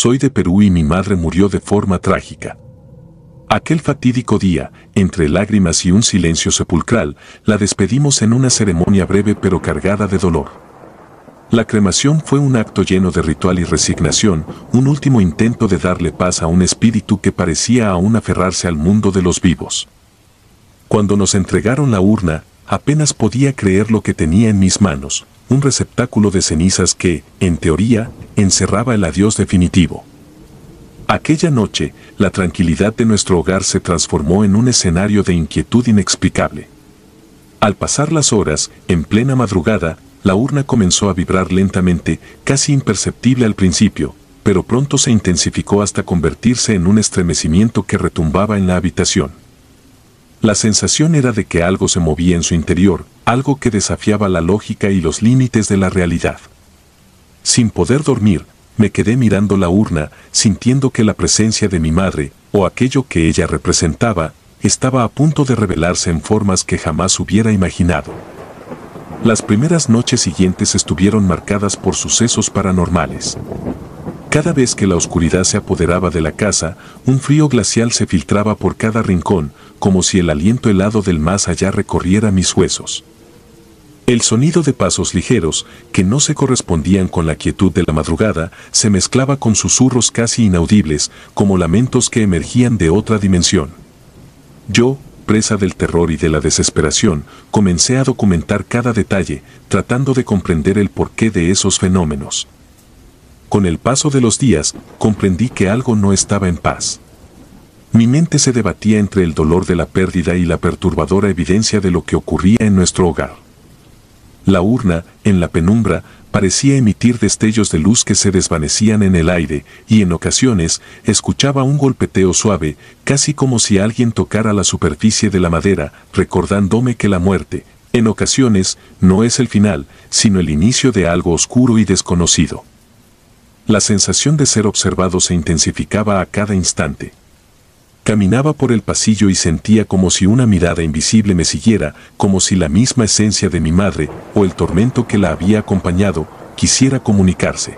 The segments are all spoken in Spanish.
soy de Perú y mi madre murió de forma trágica. Aquel fatídico día, entre lágrimas y un silencio sepulcral, la despedimos en una ceremonia breve pero cargada de dolor. La cremación fue un acto lleno de ritual y resignación, un último intento de darle paz a un espíritu que parecía aún aferrarse al mundo de los vivos. Cuando nos entregaron la urna, apenas podía creer lo que tenía en mis manos, un receptáculo de cenizas que, en teoría, encerraba el adiós definitivo. Aquella noche, la tranquilidad de nuestro hogar se transformó en un escenario de inquietud inexplicable. Al pasar las horas, en plena madrugada, la urna comenzó a vibrar lentamente, casi imperceptible al principio, pero pronto se intensificó hasta convertirse en un estremecimiento que retumbaba en la habitación. La sensación era de que algo se movía en su interior, algo que desafiaba la lógica y los límites de la realidad. Sin poder dormir, me quedé mirando la urna, sintiendo que la presencia de mi madre, o aquello que ella representaba, estaba a punto de revelarse en formas que jamás hubiera imaginado. Las primeras noches siguientes estuvieron marcadas por sucesos paranormales. Cada vez que la oscuridad se apoderaba de la casa, un frío glacial se filtraba por cada rincón, como si el aliento helado del más allá recorriera mis huesos. El sonido de pasos ligeros, que no se correspondían con la quietud de la madrugada, se mezclaba con susurros casi inaudibles, como lamentos que emergían de otra dimensión. Yo, presa del terror y de la desesperación, comencé a documentar cada detalle, tratando de comprender el porqué de esos fenómenos. Con el paso de los días, comprendí que algo no estaba en paz. Mi mente se debatía entre el dolor de la pérdida y la perturbadora evidencia de lo que ocurría en nuestro hogar. La urna, en la penumbra, parecía emitir destellos de luz que se desvanecían en el aire, y en ocasiones escuchaba un golpeteo suave, casi como si alguien tocara la superficie de la madera, recordándome que la muerte, en ocasiones, no es el final, sino el inicio de algo oscuro y desconocido. La sensación de ser observado se intensificaba a cada instante. Caminaba por el pasillo y sentía como si una mirada invisible me siguiera, como si la misma esencia de mi madre, o el tormento que la había acompañado, quisiera comunicarse.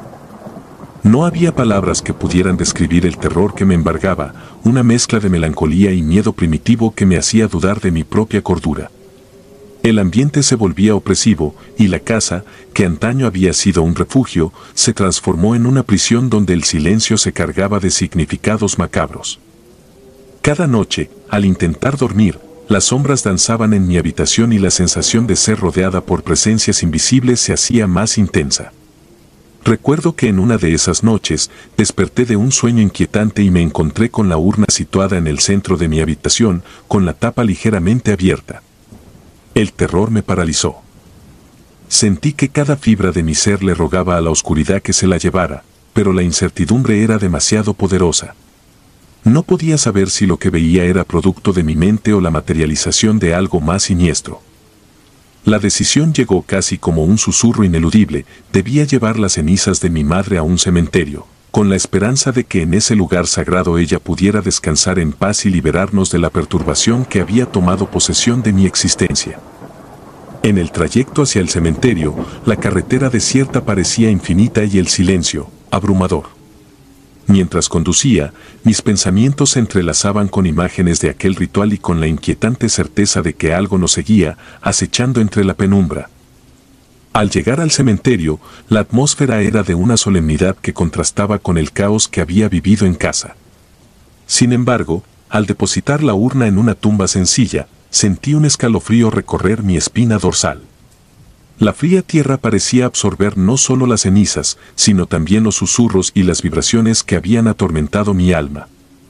No había palabras que pudieran describir el terror que me embargaba, una mezcla de melancolía y miedo primitivo que me hacía dudar de mi propia cordura. El ambiente se volvía opresivo, y la casa, que antaño había sido un refugio, se transformó en una prisión donde el silencio se cargaba de significados macabros. Cada noche, al intentar dormir, las sombras danzaban en mi habitación y la sensación de ser rodeada por presencias invisibles se hacía más intensa. Recuerdo que en una de esas noches, desperté de un sueño inquietante y me encontré con la urna situada en el centro de mi habitación, con la tapa ligeramente abierta. El terror me paralizó. Sentí que cada fibra de mi ser le rogaba a la oscuridad que se la llevara, pero la incertidumbre era demasiado poderosa. No podía saber si lo que veía era producto de mi mente o la materialización de algo más siniestro. La decisión llegó casi como un susurro ineludible: debía llevar las cenizas de mi madre a un cementerio, con la esperanza de que en ese lugar sagrado ella pudiera descansar en paz y liberarnos de la perturbación que había tomado posesión de mi existencia. En el trayecto hacia el cementerio, la carretera desierta parecía infinita y el silencio, abrumador. Mientras conducía, mis pensamientos se entrelazaban con imágenes de aquel ritual y con la inquietante certeza de que algo nos seguía, acechando entre la penumbra. Al llegar al cementerio, la atmósfera era de una solemnidad que contrastaba con el caos que había vivido en casa. Sin embargo, al depositar la urna en una tumba sencilla, sentí un escalofrío recorrer mi espina dorsal. La fría tierra parecía absorber no solo las cenizas, sino también los susurros y las vibraciones que habían atormentado mi alma.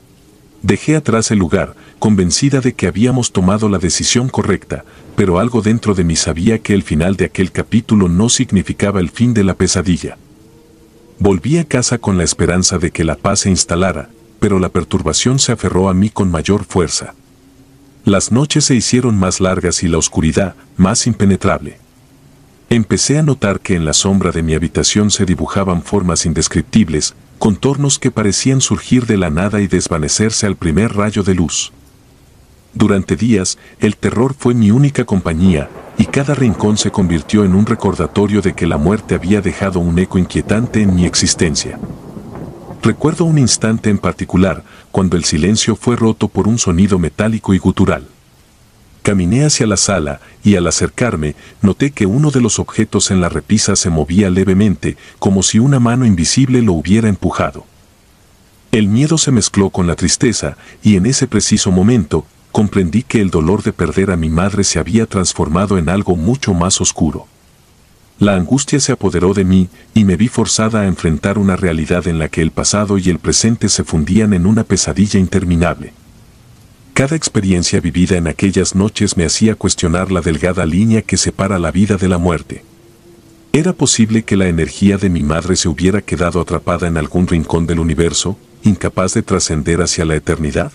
Dejé atrás el lugar, convencida de que habíamos tomado la decisión correcta, pero algo dentro de mí sabía que el final de aquel capítulo no significaba el fin de la pesadilla. Volví a casa con la esperanza de que la paz se instalara, pero la perturbación se aferró a mí con mayor fuerza. Las noches se hicieron más largas y la oscuridad más impenetrable. Empecé a notar que en la sombra de mi habitación se dibujaban formas indescriptibles, contornos que parecían surgir de la nada y desvanecerse al primer rayo de luz. Durante días, el terror fue mi única compañía, y cada rincón se convirtió en un recordatorio de que la muerte había dejado un eco inquietante en mi existencia. Recuerdo un instante en particular, cuando el silencio fue roto por un sonido metálico y gutural. Caminé hacia la sala y al acercarme noté que uno de los objetos en la repisa se movía levemente, como si una mano invisible lo hubiera empujado. El miedo se mezcló con la tristeza y en ese preciso momento comprendí que el dolor de perder a mi madre se había transformado en algo mucho más oscuro. La angustia se apoderó de mí y me vi forzada a enfrentar una realidad en la que el pasado y el presente se fundían en una pesadilla interminable. Cada experiencia vivida en aquellas noches me hacía cuestionar la delgada línea que separa la vida de la muerte. ¿Era posible que la energía de mi madre se hubiera quedado atrapada en algún rincón del universo, incapaz de trascender hacia la eternidad?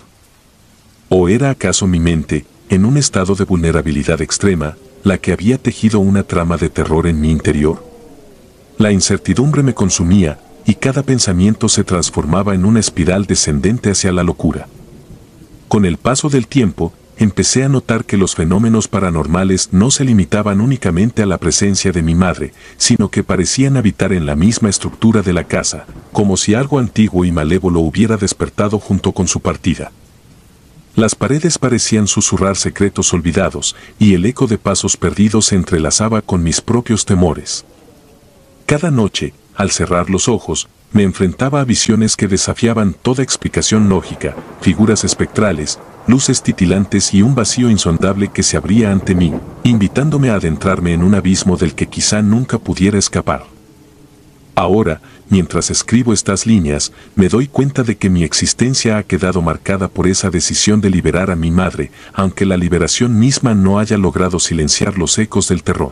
¿O era acaso mi mente, en un estado de vulnerabilidad extrema, la que había tejido una trama de terror en mi interior? La incertidumbre me consumía, y cada pensamiento se transformaba en una espiral descendente hacia la locura. Con el paso del tiempo, empecé a notar que los fenómenos paranormales no se limitaban únicamente a la presencia de mi madre, sino que parecían habitar en la misma estructura de la casa, como si algo antiguo y malévolo hubiera despertado junto con su partida. Las paredes parecían susurrar secretos olvidados, y el eco de pasos perdidos se entrelazaba con mis propios temores. Cada noche, al cerrar los ojos, me enfrentaba a visiones que desafiaban toda explicación lógica, figuras espectrales, luces titilantes y un vacío insondable que se abría ante mí, invitándome a adentrarme en un abismo del que quizá nunca pudiera escapar. Ahora, mientras escribo estas líneas, me doy cuenta de que mi existencia ha quedado marcada por esa decisión de liberar a mi madre, aunque la liberación misma no haya logrado silenciar los ecos del terror.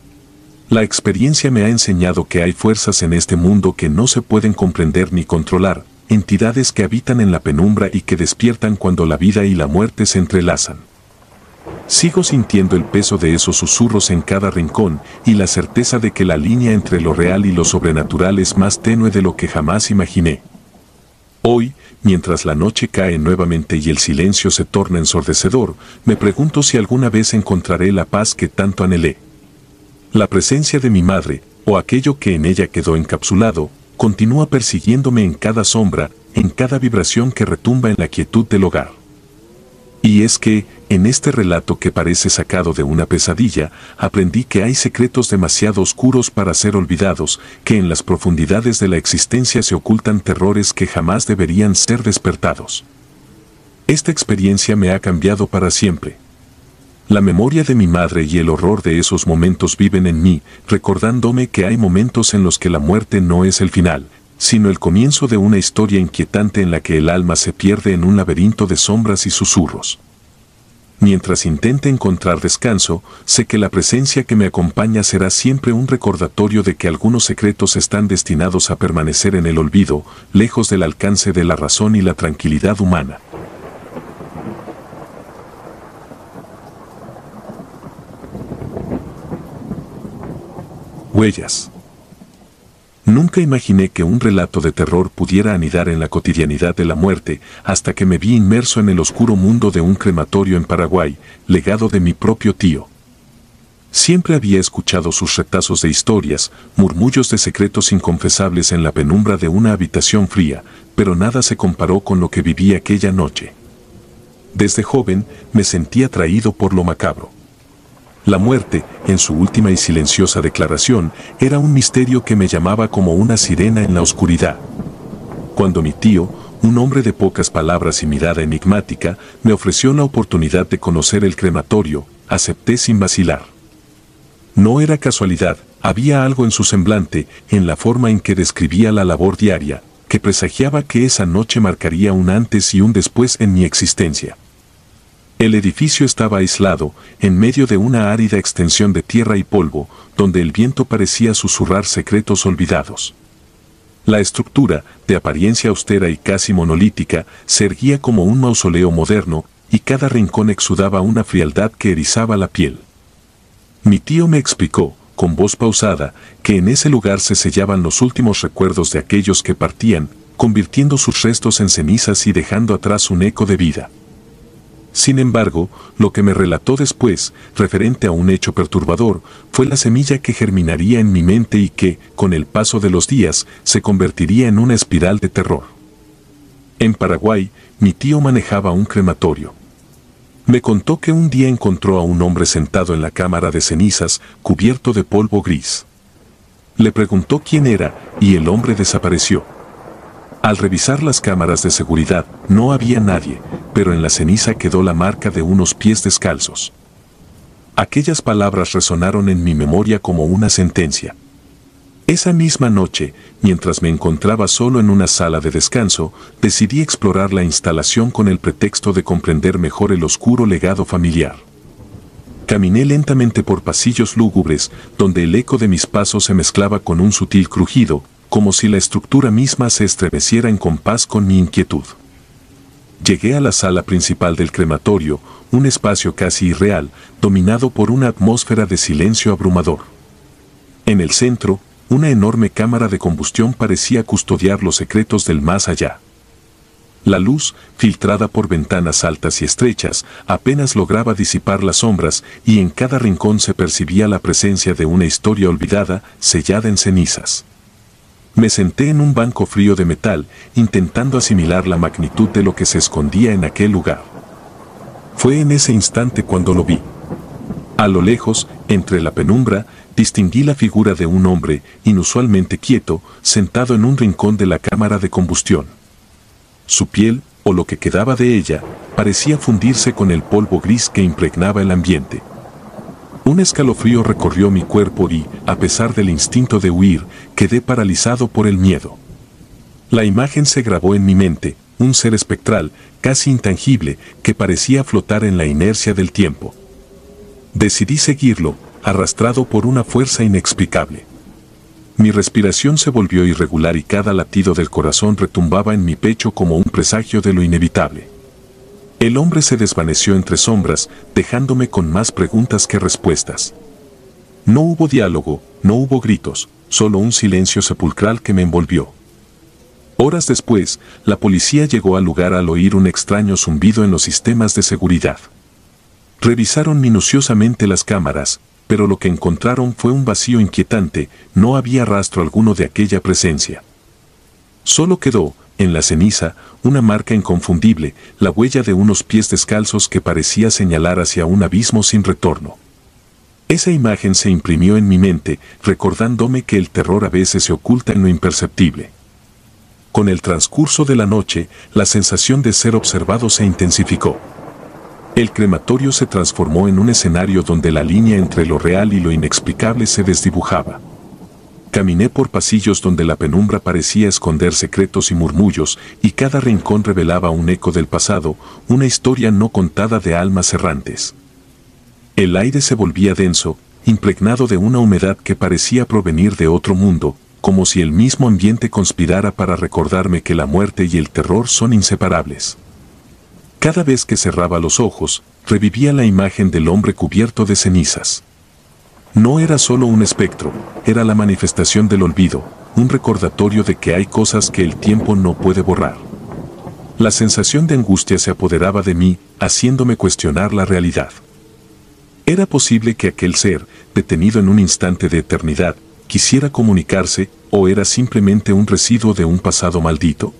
La experiencia me ha enseñado que hay fuerzas en este mundo que no se pueden comprender ni controlar, entidades que habitan en la penumbra y que despiertan cuando la vida y la muerte se entrelazan. Sigo sintiendo el peso de esos susurros en cada rincón y la certeza de que la línea entre lo real y lo sobrenatural es más tenue de lo que jamás imaginé. Hoy, mientras la noche cae nuevamente y el silencio se torna ensordecedor, me pregunto si alguna vez encontraré la paz que tanto anhelé. La presencia de mi madre, o aquello que en ella quedó encapsulado, continúa persiguiéndome en cada sombra, en cada vibración que retumba en la quietud del hogar. Y es que, en este relato que parece sacado de una pesadilla, aprendí que hay secretos demasiado oscuros para ser olvidados, que en las profundidades de la existencia se ocultan terrores que jamás deberían ser despertados. Esta experiencia me ha cambiado para siempre. La memoria de mi madre y el horror de esos momentos viven en mí, recordándome que hay momentos en los que la muerte no es el final, sino el comienzo de una historia inquietante en la que el alma se pierde en un laberinto de sombras y susurros. Mientras intente encontrar descanso, sé que la presencia que me acompaña será siempre un recordatorio de que algunos secretos están destinados a permanecer en el olvido, lejos del alcance de la razón y la tranquilidad humana. Huellas. Nunca imaginé que un relato de terror pudiera anidar en la cotidianidad de la muerte, hasta que me vi inmerso en el oscuro mundo de un crematorio en Paraguay, legado de mi propio tío. Siempre había escuchado sus retazos de historias, murmullos de secretos inconfesables en la penumbra de una habitación fría, pero nada se comparó con lo que viví aquella noche. Desde joven, me sentí atraído por lo macabro. La muerte, en su última y silenciosa declaración, era un misterio que me llamaba como una sirena en la oscuridad. Cuando mi tío, un hombre de pocas palabras y mirada enigmática, me ofreció la oportunidad de conocer el crematorio, acepté sin vacilar. No era casualidad, había algo en su semblante, en la forma en que describía la labor diaria, que presagiaba que esa noche marcaría un antes y un después en mi existencia. El edificio estaba aislado, en medio de una árida extensión de tierra y polvo, donde el viento parecía susurrar secretos olvidados. La estructura, de apariencia austera y casi monolítica, se erguía como un mausoleo moderno, y cada rincón exudaba una frialdad que erizaba la piel. Mi tío me explicó, con voz pausada, que en ese lugar se sellaban los últimos recuerdos de aquellos que partían, convirtiendo sus restos en cenizas y dejando atrás un eco de vida. Sin embargo, lo que me relató después, referente a un hecho perturbador, fue la semilla que germinaría en mi mente y que, con el paso de los días, se convertiría en una espiral de terror. En Paraguay, mi tío manejaba un crematorio. Me contó que un día encontró a un hombre sentado en la cámara de cenizas, cubierto de polvo gris. Le preguntó quién era, y el hombre desapareció. Al revisar las cámaras de seguridad, no había nadie, pero en la ceniza quedó la marca de unos pies descalzos. Aquellas palabras resonaron en mi memoria como una sentencia. Esa misma noche, mientras me encontraba solo en una sala de descanso, decidí explorar la instalación con el pretexto de comprender mejor el oscuro legado familiar. Caminé lentamente por pasillos lúgubres, donde el eco de mis pasos se mezclaba con un sutil crujido, como si la estructura misma se estremeciera en compás con mi inquietud. Llegué a la sala principal del crematorio, un espacio casi irreal, dominado por una atmósfera de silencio abrumador. En el centro, una enorme cámara de combustión parecía custodiar los secretos del más allá. La luz, filtrada por ventanas altas y estrechas, apenas lograba disipar las sombras y en cada rincón se percibía la presencia de una historia olvidada, sellada en cenizas. Me senté en un banco frío de metal, intentando asimilar la magnitud de lo que se escondía en aquel lugar. Fue en ese instante cuando lo vi. A lo lejos, entre la penumbra, distinguí la figura de un hombre, inusualmente quieto, sentado en un rincón de la cámara de combustión. Su piel, o lo que quedaba de ella, parecía fundirse con el polvo gris que impregnaba el ambiente. Un escalofrío recorrió mi cuerpo y, a pesar del instinto de huir, quedé paralizado por el miedo. La imagen se grabó en mi mente, un ser espectral, casi intangible, que parecía flotar en la inercia del tiempo. Decidí seguirlo, arrastrado por una fuerza inexplicable. Mi respiración se volvió irregular y cada latido del corazón retumbaba en mi pecho como un presagio de lo inevitable. El hombre se desvaneció entre sombras, dejándome con más preguntas que respuestas. No hubo diálogo, no hubo gritos, solo un silencio sepulcral que me envolvió. Horas después, la policía llegó al lugar al oír un extraño zumbido en los sistemas de seguridad. Revisaron minuciosamente las cámaras, pero lo que encontraron fue un vacío inquietante, no había rastro alguno de aquella presencia. Solo quedó, en la ceniza, una marca inconfundible, la huella de unos pies descalzos que parecía señalar hacia un abismo sin retorno. Esa imagen se imprimió en mi mente, recordándome que el terror a veces se oculta en lo imperceptible. Con el transcurso de la noche, la sensación de ser observado se intensificó. El crematorio se transformó en un escenario donde la línea entre lo real y lo inexplicable se desdibujaba. Caminé por pasillos donde la penumbra parecía esconder secretos y murmullos, y cada rincón revelaba un eco del pasado, una historia no contada de almas errantes. El aire se volvía denso, impregnado de una humedad que parecía provenir de otro mundo, como si el mismo ambiente conspirara para recordarme que la muerte y el terror son inseparables. Cada vez que cerraba los ojos, revivía la imagen del hombre cubierto de cenizas. No era solo un espectro, era la manifestación del olvido, un recordatorio de que hay cosas que el tiempo no puede borrar. La sensación de angustia se apoderaba de mí, haciéndome cuestionar la realidad. ¿Era posible que aquel ser, detenido en un instante de eternidad, quisiera comunicarse, o era simplemente un residuo de un pasado maldito?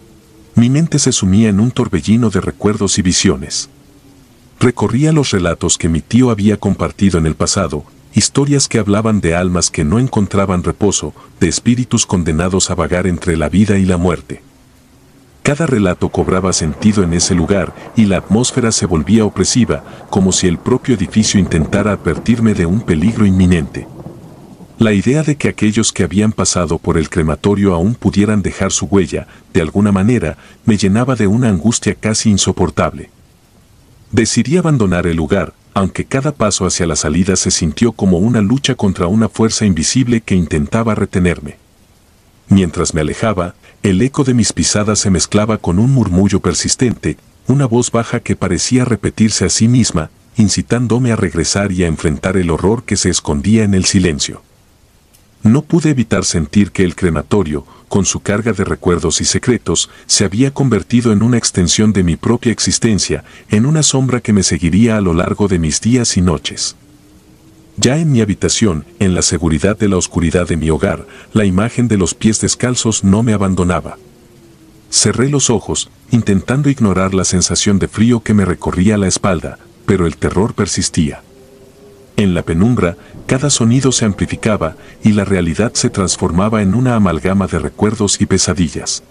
Mi mente se sumía en un torbellino de recuerdos y visiones. Recorría los relatos que mi tío había compartido en el pasado, historias que hablaban de almas que no encontraban reposo, de espíritus condenados a vagar entre la vida y la muerte. Cada relato cobraba sentido en ese lugar y la atmósfera se volvía opresiva, como si el propio edificio intentara advertirme de un peligro inminente. La idea de que aquellos que habían pasado por el crematorio aún pudieran dejar su huella, de alguna manera, me llenaba de una angustia casi insoportable. Decidí abandonar el lugar, aunque cada paso hacia la salida se sintió como una lucha contra una fuerza invisible que intentaba retenerme. Mientras me alejaba, el eco de mis pisadas se mezclaba con un murmullo persistente, una voz baja que parecía repetirse a sí misma, incitándome a regresar y a enfrentar el horror que se escondía en el silencio. No pude evitar sentir que el crematorio, con su carga de recuerdos y secretos, se había convertido en una extensión de mi propia existencia, en una sombra que me seguiría a lo largo de mis días y noches. Ya en mi habitación, en la seguridad de la oscuridad de mi hogar, la imagen de los pies descalzos no me abandonaba. Cerré los ojos, intentando ignorar la sensación de frío que me recorría la espalda, pero el terror persistía. En la penumbra, cada sonido se amplificaba y la realidad se transformaba en una amalgama de recuerdos y pesadillas.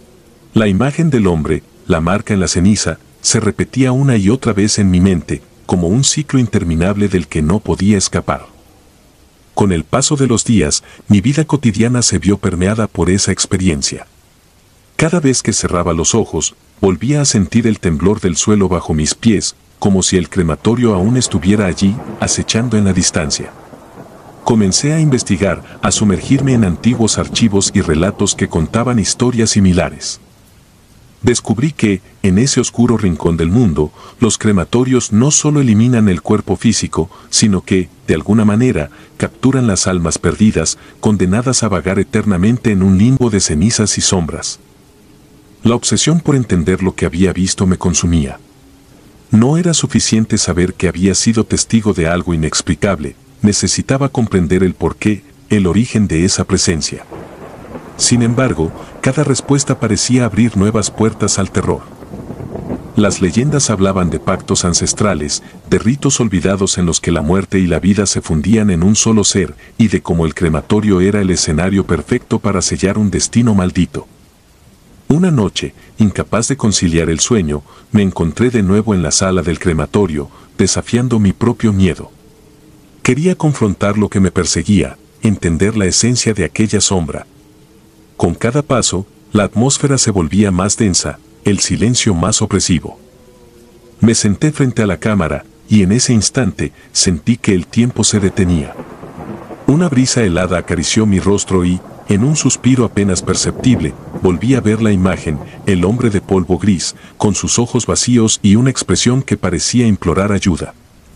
La imagen del hombre, la marca en la ceniza, se repetía una y otra vez en mi mente, como un ciclo interminable del que no podía escapar. Con el paso de los días, mi vida cotidiana se vio permeada por esa experiencia. Cada vez que cerraba los ojos, volvía a sentir el temblor del suelo bajo mis pies, como si el crematorio aún estuviera allí, acechando en la distancia. Comencé a investigar, a sumergirme en antiguos archivos y relatos que contaban historias similares. Descubrí que, en ese oscuro rincón del mundo, los crematorios no solo eliminan el cuerpo físico, sino que, de alguna manera, capturan las almas perdidas, condenadas a vagar eternamente en un limbo de cenizas y sombras. La obsesión por entender lo que había visto me consumía. No era suficiente saber que había sido testigo de algo inexplicable, necesitaba comprender el porqué, el origen de esa presencia. Sin embargo, cada respuesta parecía abrir nuevas puertas al terror. Las leyendas hablaban de pactos ancestrales, de ritos olvidados en los que la muerte y la vida se fundían en un solo ser, y de cómo el crematorio era el escenario perfecto para sellar un destino maldito. Una noche, incapaz de conciliar el sueño, me encontré de nuevo en la sala del crematorio, desafiando mi propio miedo. Quería confrontar lo que me perseguía, entender la esencia de aquella sombra. Con cada paso, la atmósfera se volvía más densa, el silencio más opresivo. Me senté frente a la cámara, y en ese instante sentí que el tiempo se detenía. Una brisa helada acarició mi rostro y, en un suspiro apenas perceptible, volví a ver la imagen, el hombre de polvo gris, con sus ojos vacíos y una expresión que parecía implorar ayuda.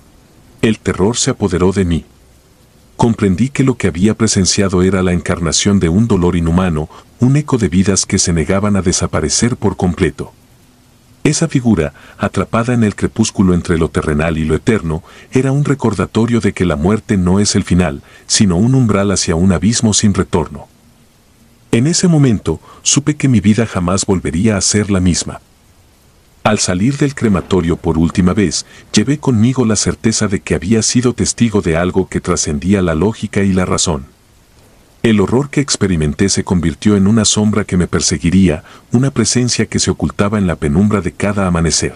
El terror se apoderó de mí. Comprendí que lo que había presenciado era la encarnación de un dolor inhumano, un eco de vidas que se negaban a desaparecer por completo. Esa figura, atrapada en el crepúsculo entre lo terrenal y lo eterno, era un recordatorio de que la muerte no es el final, sino un umbral hacia un abismo sin retorno. En ese momento, supe que mi vida jamás volvería a ser la misma. Al salir del crematorio por última vez, llevé conmigo la certeza de que había sido testigo de algo que trascendía la lógica y la razón. El horror que experimenté se convirtió en una sombra que me perseguiría, una presencia que se ocultaba en la penumbra de cada amanecer.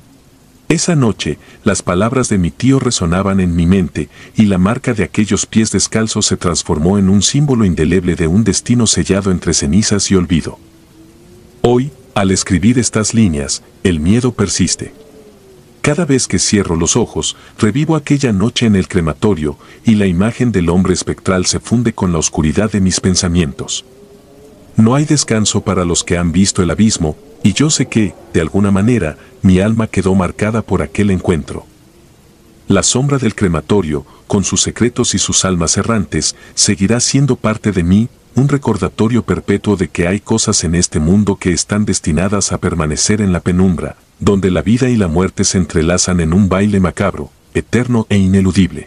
Esa noche, las palabras de mi tío resonaban en mi mente, y la marca de aquellos pies descalzos se transformó en un símbolo indeleble de un destino sellado entre cenizas y olvido. Hoy, al escribir estas líneas, el miedo persiste. Cada vez que cierro los ojos, revivo aquella noche en el crematorio, y la imagen del hombre espectral se funde con la oscuridad de mis pensamientos. No hay descanso para los que han visto el abismo, y yo sé que, de alguna manera, mi alma quedó marcada por aquel encuentro. La sombra del crematorio, con sus secretos y sus almas errantes, seguirá siendo parte de mí, un recordatorio perpetuo de que hay cosas en este mundo que están destinadas a permanecer en la penumbra, donde la vida y la muerte se entrelazan en un baile macabro, eterno e ineludible.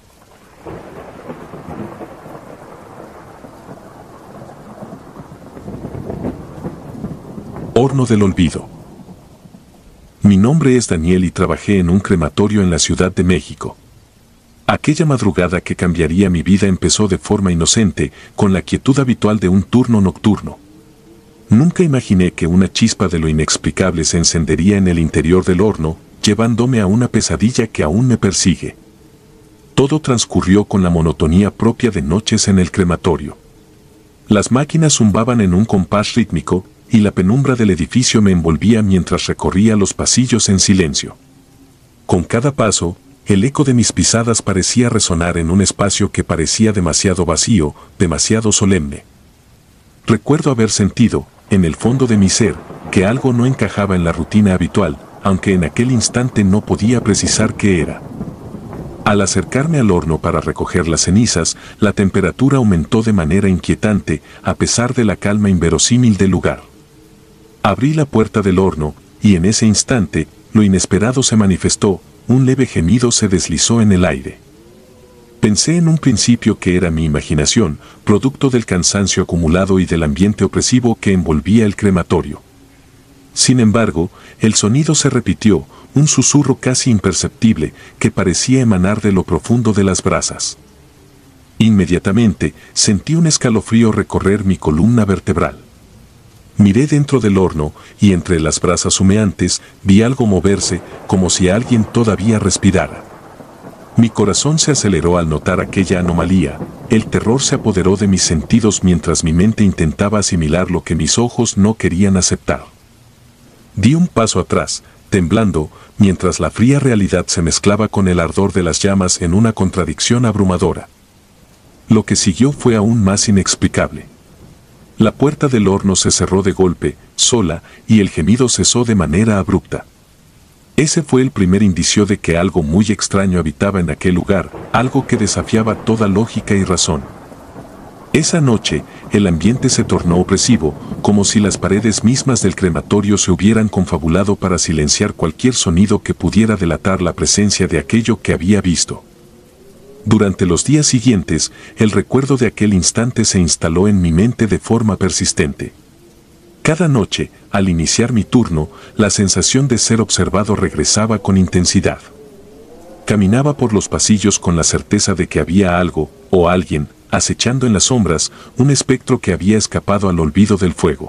Horno del olvido. Mi nombre es Daniel y trabajé en un crematorio en la Ciudad de México. Aquella madrugada que cambiaría mi vida empezó de forma inocente, con la quietud habitual de un turno nocturno. Nunca imaginé que una chispa de lo inexplicable se encendería en el interior del horno, llevándome a una pesadilla que aún me persigue. Todo transcurrió con la monotonía propia de noches en el crematorio. Las máquinas zumbaban en un compás rítmico, y la penumbra del edificio me envolvía mientras recorría los pasillos en silencio. Con cada paso, el eco de mis pisadas parecía resonar en un espacio que parecía demasiado vacío, demasiado solemne. Recuerdo haber sentido, en el fondo de mi ser, que algo no encajaba en la rutina habitual, aunque en aquel instante no podía precisar qué era. Al acercarme al horno para recoger las cenizas, la temperatura aumentó de manera inquietante, a pesar de la calma inverosímil del lugar. Abrí la puerta del horno, y en ese instante, lo inesperado se manifestó, un leve gemido se deslizó en el aire. Pensé en un principio que era mi imaginación, producto del cansancio acumulado y del ambiente opresivo que envolvía el crematorio. Sin embargo, el sonido se repitió, un susurro casi imperceptible que parecía emanar de lo profundo de las brasas. Inmediatamente sentí un escalofrío recorrer mi columna vertebral. Miré dentro del horno y entre las brasas humeantes vi algo moverse como si alguien todavía respirara. Mi corazón se aceleró al notar aquella anomalía, el terror se apoderó de mis sentidos mientras mi mente intentaba asimilar lo que mis ojos no querían aceptar. Di un paso atrás, temblando, mientras la fría realidad se mezclaba con el ardor de las llamas en una contradicción abrumadora. Lo que siguió fue aún más inexplicable. La puerta del horno se cerró de golpe, sola, y el gemido cesó de manera abrupta. Ese fue el primer indicio de que algo muy extraño habitaba en aquel lugar, algo que desafiaba toda lógica y razón. Esa noche, el ambiente se tornó opresivo, como si las paredes mismas del crematorio se hubieran confabulado para silenciar cualquier sonido que pudiera delatar la presencia de aquello que había visto. Durante los días siguientes, el recuerdo de aquel instante se instaló en mi mente de forma persistente. Cada noche, al iniciar mi turno, la sensación de ser observado regresaba con intensidad. Caminaba por los pasillos con la certeza de que había algo, o alguien, acechando en las sombras, un espectro que había escapado al olvido del fuego.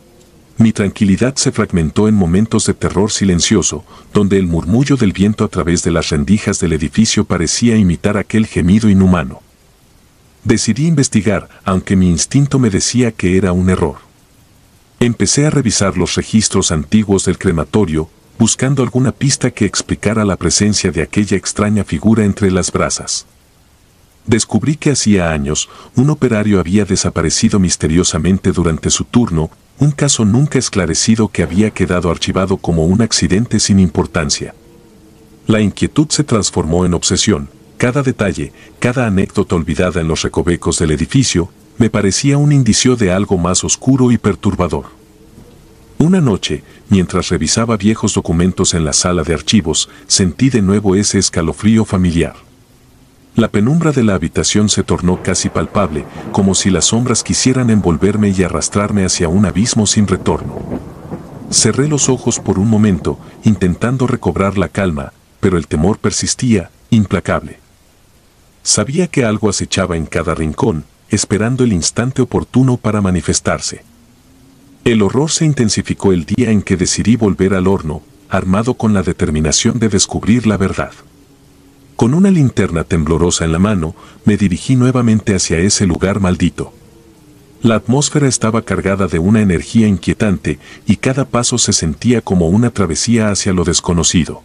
Mi tranquilidad se fragmentó en momentos de terror silencioso, donde el murmullo del viento a través de las rendijas del edificio parecía imitar aquel gemido inhumano. Decidí investigar, aunque mi instinto me decía que era un error. Empecé a revisar los registros antiguos del crematorio, buscando alguna pista que explicara la presencia de aquella extraña figura entre las brasas. Descubrí que hacía años, un operario había desaparecido misteriosamente durante su turno, un caso nunca esclarecido que había quedado archivado como un accidente sin importancia. La inquietud se transformó en obsesión. Cada detalle, cada anécdota olvidada en los recovecos del edificio, me parecía un indicio de algo más oscuro y perturbador. Una noche, mientras revisaba viejos documentos en la sala de archivos, sentí de nuevo ese escalofrío familiar. La penumbra de la habitación se tornó casi palpable, como si las sombras quisieran envolverme y arrastrarme hacia un abismo sin retorno. Cerré los ojos por un momento, intentando recobrar la calma, pero el temor persistía, implacable. Sabía que algo acechaba en cada rincón, esperando el instante oportuno para manifestarse. El horror se intensificó el día en que decidí volver al horno, armado con la determinación de descubrir la verdad. Con una linterna temblorosa en la mano, me dirigí nuevamente hacia ese lugar maldito. La atmósfera estaba cargada de una energía inquietante y cada paso se sentía como una travesía hacia lo desconocido.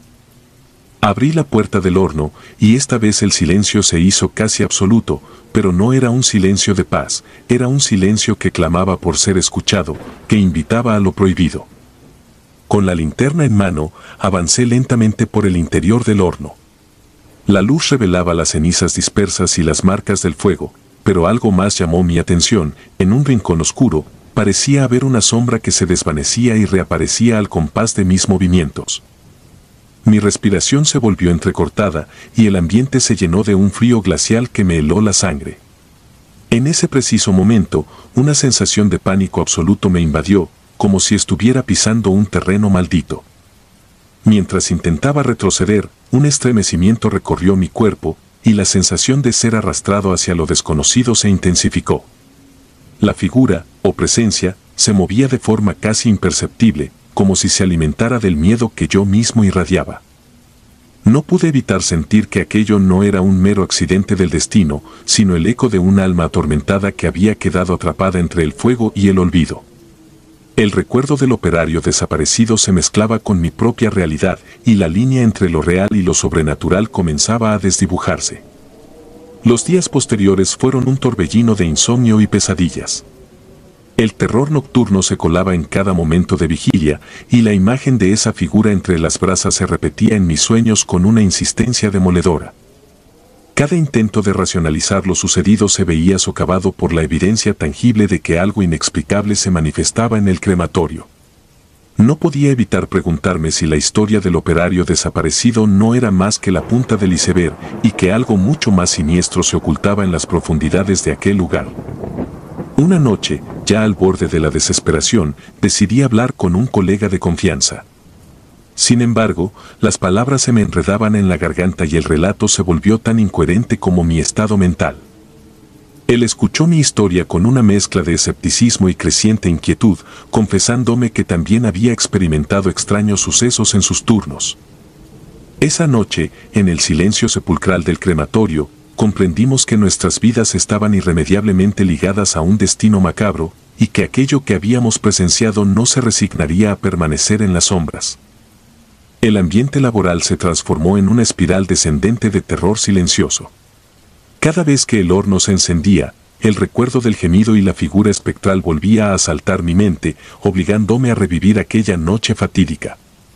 Abrí la puerta del horno y esta vez el silencio se hizo casi absoluto, pero no era un silencio de paz, era un silencio que clamaba por ser escuchado, que invitaba a lo prohibido. Con la linterna en mano, avancé lentamente por el interior del horno. La luz revelaba las cenizas dispersas y las marcas del fuego, pero algo más llamó mi atención. En un rincón oscuro, parecía haber una sombra que se desvanecía y reaparecía al compás de mis movimientos. Mi respiración se volvió entrecortada y el ambiente se llenó de un frío glacial que me heló la sangre. En ese preciso momento, una sensación de pánico absoluto me invadió, como si estuviera pisando un terreno maldito. Mientras intentaba retroceder, un estremecimiento recorrió mi cuerpo, y la sensación de ser arrastrado hacia lo desconocido se intensificó. La figura, o presencia, se movía de forma casi imperceptible, como si se alimentara del miedo que yo mismo irradiaba. No pude evitar sentir que aquello no era un mero accidente del destino, sino el eco de un alma atormentada que había quedado atrapada entre el fuego y el olvido. El recuerdo del operario desaparecido se mezclaba con mi propia realidad, y la línea entre lo real y lo sobrenatural comenzaba a desdibujarse. Los días posteriores fueron un torbellino de insomnio y pesadillas. El terror nocturno se colaba en cada momento de vigilia, y la imagen de esa figura entre las brasas se repetía en mis sueños con una insistencia demoledora. Cada intento de racionalizar lo sucedido se veía socavado por la evidencia tangible de que algo inexplicable se manifestaba en el crematorio. No podía evitar preguntarme si la historia del operario desaparecido no era más que la punta del iceberg y que algo mucho más siniestro se ocultaba en las profundidades de aquel lugar. Una noche, ya al borde de la desesperación, decidí hablar con un colega de confianza. Sin embargo, las palabras se me enredaban en la garganta y el relato se volvió tan incoherente como mi estado mental. Él escuchó mi historia con una mezcla de escepticismo y creciente inquietud, confesándome que también había experimentado extraños sucesos en sus turnos. Esa noche, en el silencio sepulcral del crematorio, comprendimos que nuestras vidas estaban irremediablemente ligadas a un destino macabro, y que aquello que habíamos presenciado no se resignaría a permanecer en las sombras. El ambiente laboral se transformó en una espiral descendente de terror silencioso. Cada vez que el horno se encendía, el recuerdo del gemido y la figura espectral volvía a asaltar mi mente, obligándome a revivir aquella noche fatídica.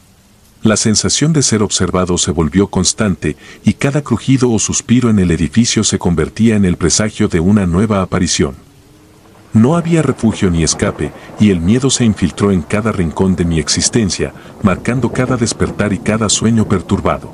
La sensación de ser observado se volvió constante, y cada crujido o suspiro en el edificio se convertía en el presagio de una nueva aparición. No había refugio ni escape, y el miedo se infiltró en cada rincón de mi existencia, marcando cada despertar y cada sueño perturbado.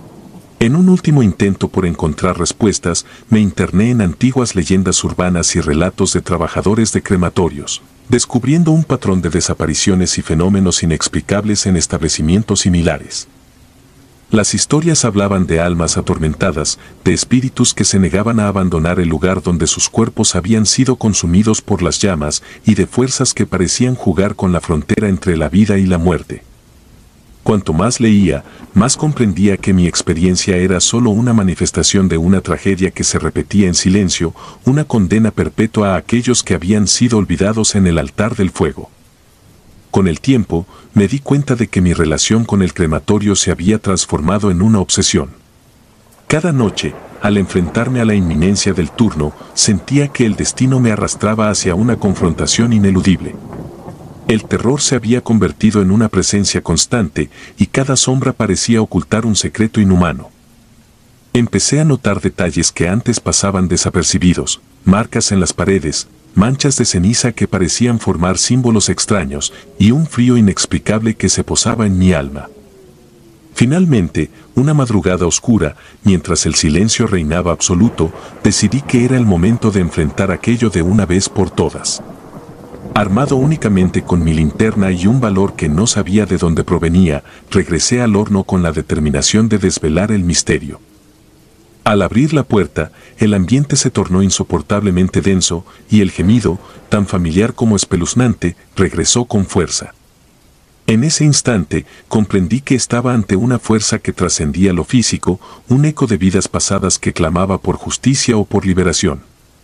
En un último intento por encontrar respuestas, me interné en antiguas leyendas urbanas y relatos de trabajadores de crematorios, descubriendo un patrón de desapariciones y fenómenos inexplicables en establecimientos similares. Las historias hablaban de almas atormentadas, de espíritus que se negaban a abandonar el lugar donde sus cuerpos habían sido consumidos por las llamas y de fuerzas que parecían jugar con la frontera entre la vida y la muerte. Cuanto más leía, más comprendía que mi experiencia era solo una manifestación de una tragedia que se repetía en silencio, una condena perpetua a aquellos que habían sido olvidados en el altar del fuego. Con el tiempo, me di cuenta de que mi relación con el crematorio se había transformado en una obsesión. Cada noche, al enfrentarme a la inminencia del turno, sentía que el destino me arrastraba hacia una confrontación ineludible. El terror se había convertido en una presencia constante, y cada sombra parecía ocultar un secreto inhumano. Empecé a notar detalles que antes pasaban desapercibidos, marcas en las paredes, manchas de ceniza que parecían formar símbolos extraños, y un frío inexplicable que se posaba en mi alma. Finalmente, una madrugada oscura, mientras el silencio reinaba absoluto, decidí que era el momento de enfrentar aquello de una vez por todas. Armado únicamente con mi linterna y un valor que no sabía de dónde provenía, regresé al horno con la determinación de desvelar el misterio. Al abrir la puerta, el ambiente se tornó insoportablemente denso, y el gemido, tan familiar como espeluznante, regresó con fuerza. En ese instante, comprendí que estaba ante una fuerza que trascendía lo físico, un eco de vidas pasadas que clamaba por justicia o por liberación.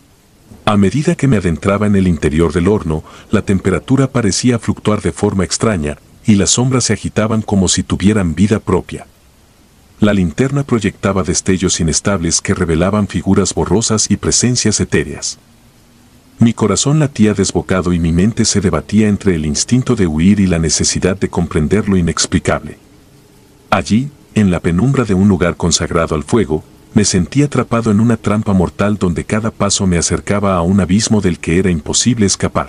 A medida que me adentraba en el interior del horno, la temperatura parecía fluctuar de forma extraña, y las sombras se agitaban como si tuvieran vida propia. La linterna proyectaba destellos inestables que revelaban figuras borrosas y presencias etéreas. Mi corazón latía desbocado y mi mente se debatía entre el instinto de huir y la necesidad de comprender lo inexplicable. Allí, en la penumbra de un lugar consagrado al fuego, me sentí atrapado en una trampa mortal donde cada paso me acercaba a un abismo del que era imposible escapar.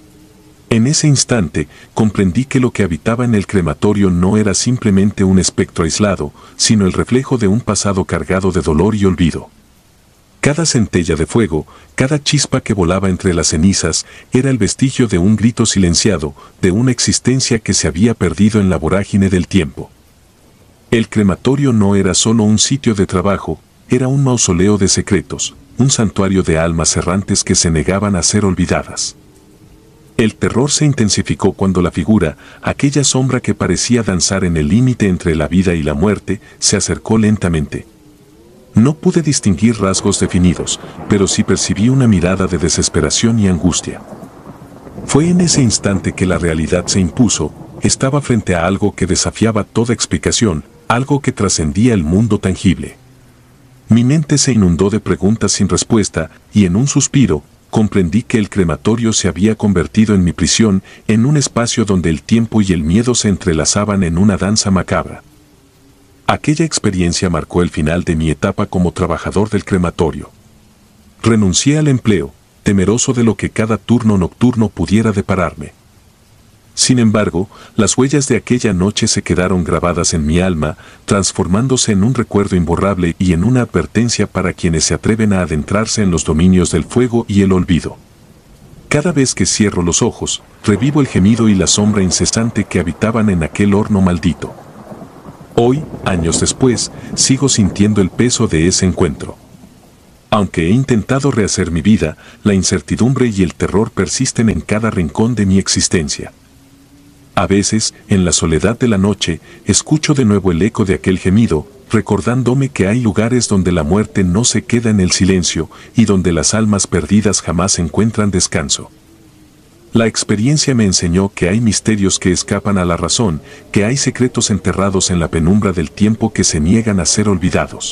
En ese instante, comprendí que lo que habitaba en el crematorio no era simplemente un espectro aislado, sino el reflejo de un pasado cargado de dolor y olvido. Cada centella de fuego, cada chispa que volaba entre las cenizas, era el vestigio de un grito silenciado, de una existencia que se había perdido en la vorágine del tiempo. El crematorio no era solo un sitio de trabajo, era un mausoleo de secretos, un santuario de almas errantes que se negaban a ser olvidadas. El terror se intensificó cuando la figura, aquella sombra que parecía danzar en el límite entre la vida y la muerte, se acercó lentamente. No pude distinguir rasgos definidos, pero sí percibí una mirada de desesperación y angustia. Fue en ese instante que la realidad se impuso, estaba frente a algo que desafiaba toda explicación, algo que trascendía el mundo tangible. Mi mente se inundó de preguntas sin respuesta, y en un suspiro, comprendí que el crematorio se había convertido en mi prisión, en un espacio donde el tiempo y el miedo se entrelazaban en una danza macabra. Aquella experiencia marcó el final de mi etapa como trabajador del crematorio. Renuncié al empleo, temeroso de lo que cada turno nocturno pudiera depararme. Sin embargo, las huellas de aquella noche se quedaron grabadas en mi alma, transformándose en un recuerdo imborrable y en una advertencia para quienes se atreven a adentrarse en los dominios del fuego y el olvido. Cada vez que cierro los ojos, revivo el gemido y la sombra incesante que habitaban en aquel horno maldito. Hoy, años después, sigo sintiendo el peso de ese encuentro. Aunque he intentado rehacer mi vida, la incertidumbre y el terror persisten en cada rincón de mi existencia. A veces, en la soledad de la noche, escucho de nuevo el eco de aquel gemido, recordándome que hay lugares donde la muerte no se queda en el silencio y donde las almas perdidas jamás encuentran descanso. La experiencia me enseñó que hay misterios que escapan a la razón, que hay secretos enterrados en la penumbra del tiempo que se niegan a ser olvidados.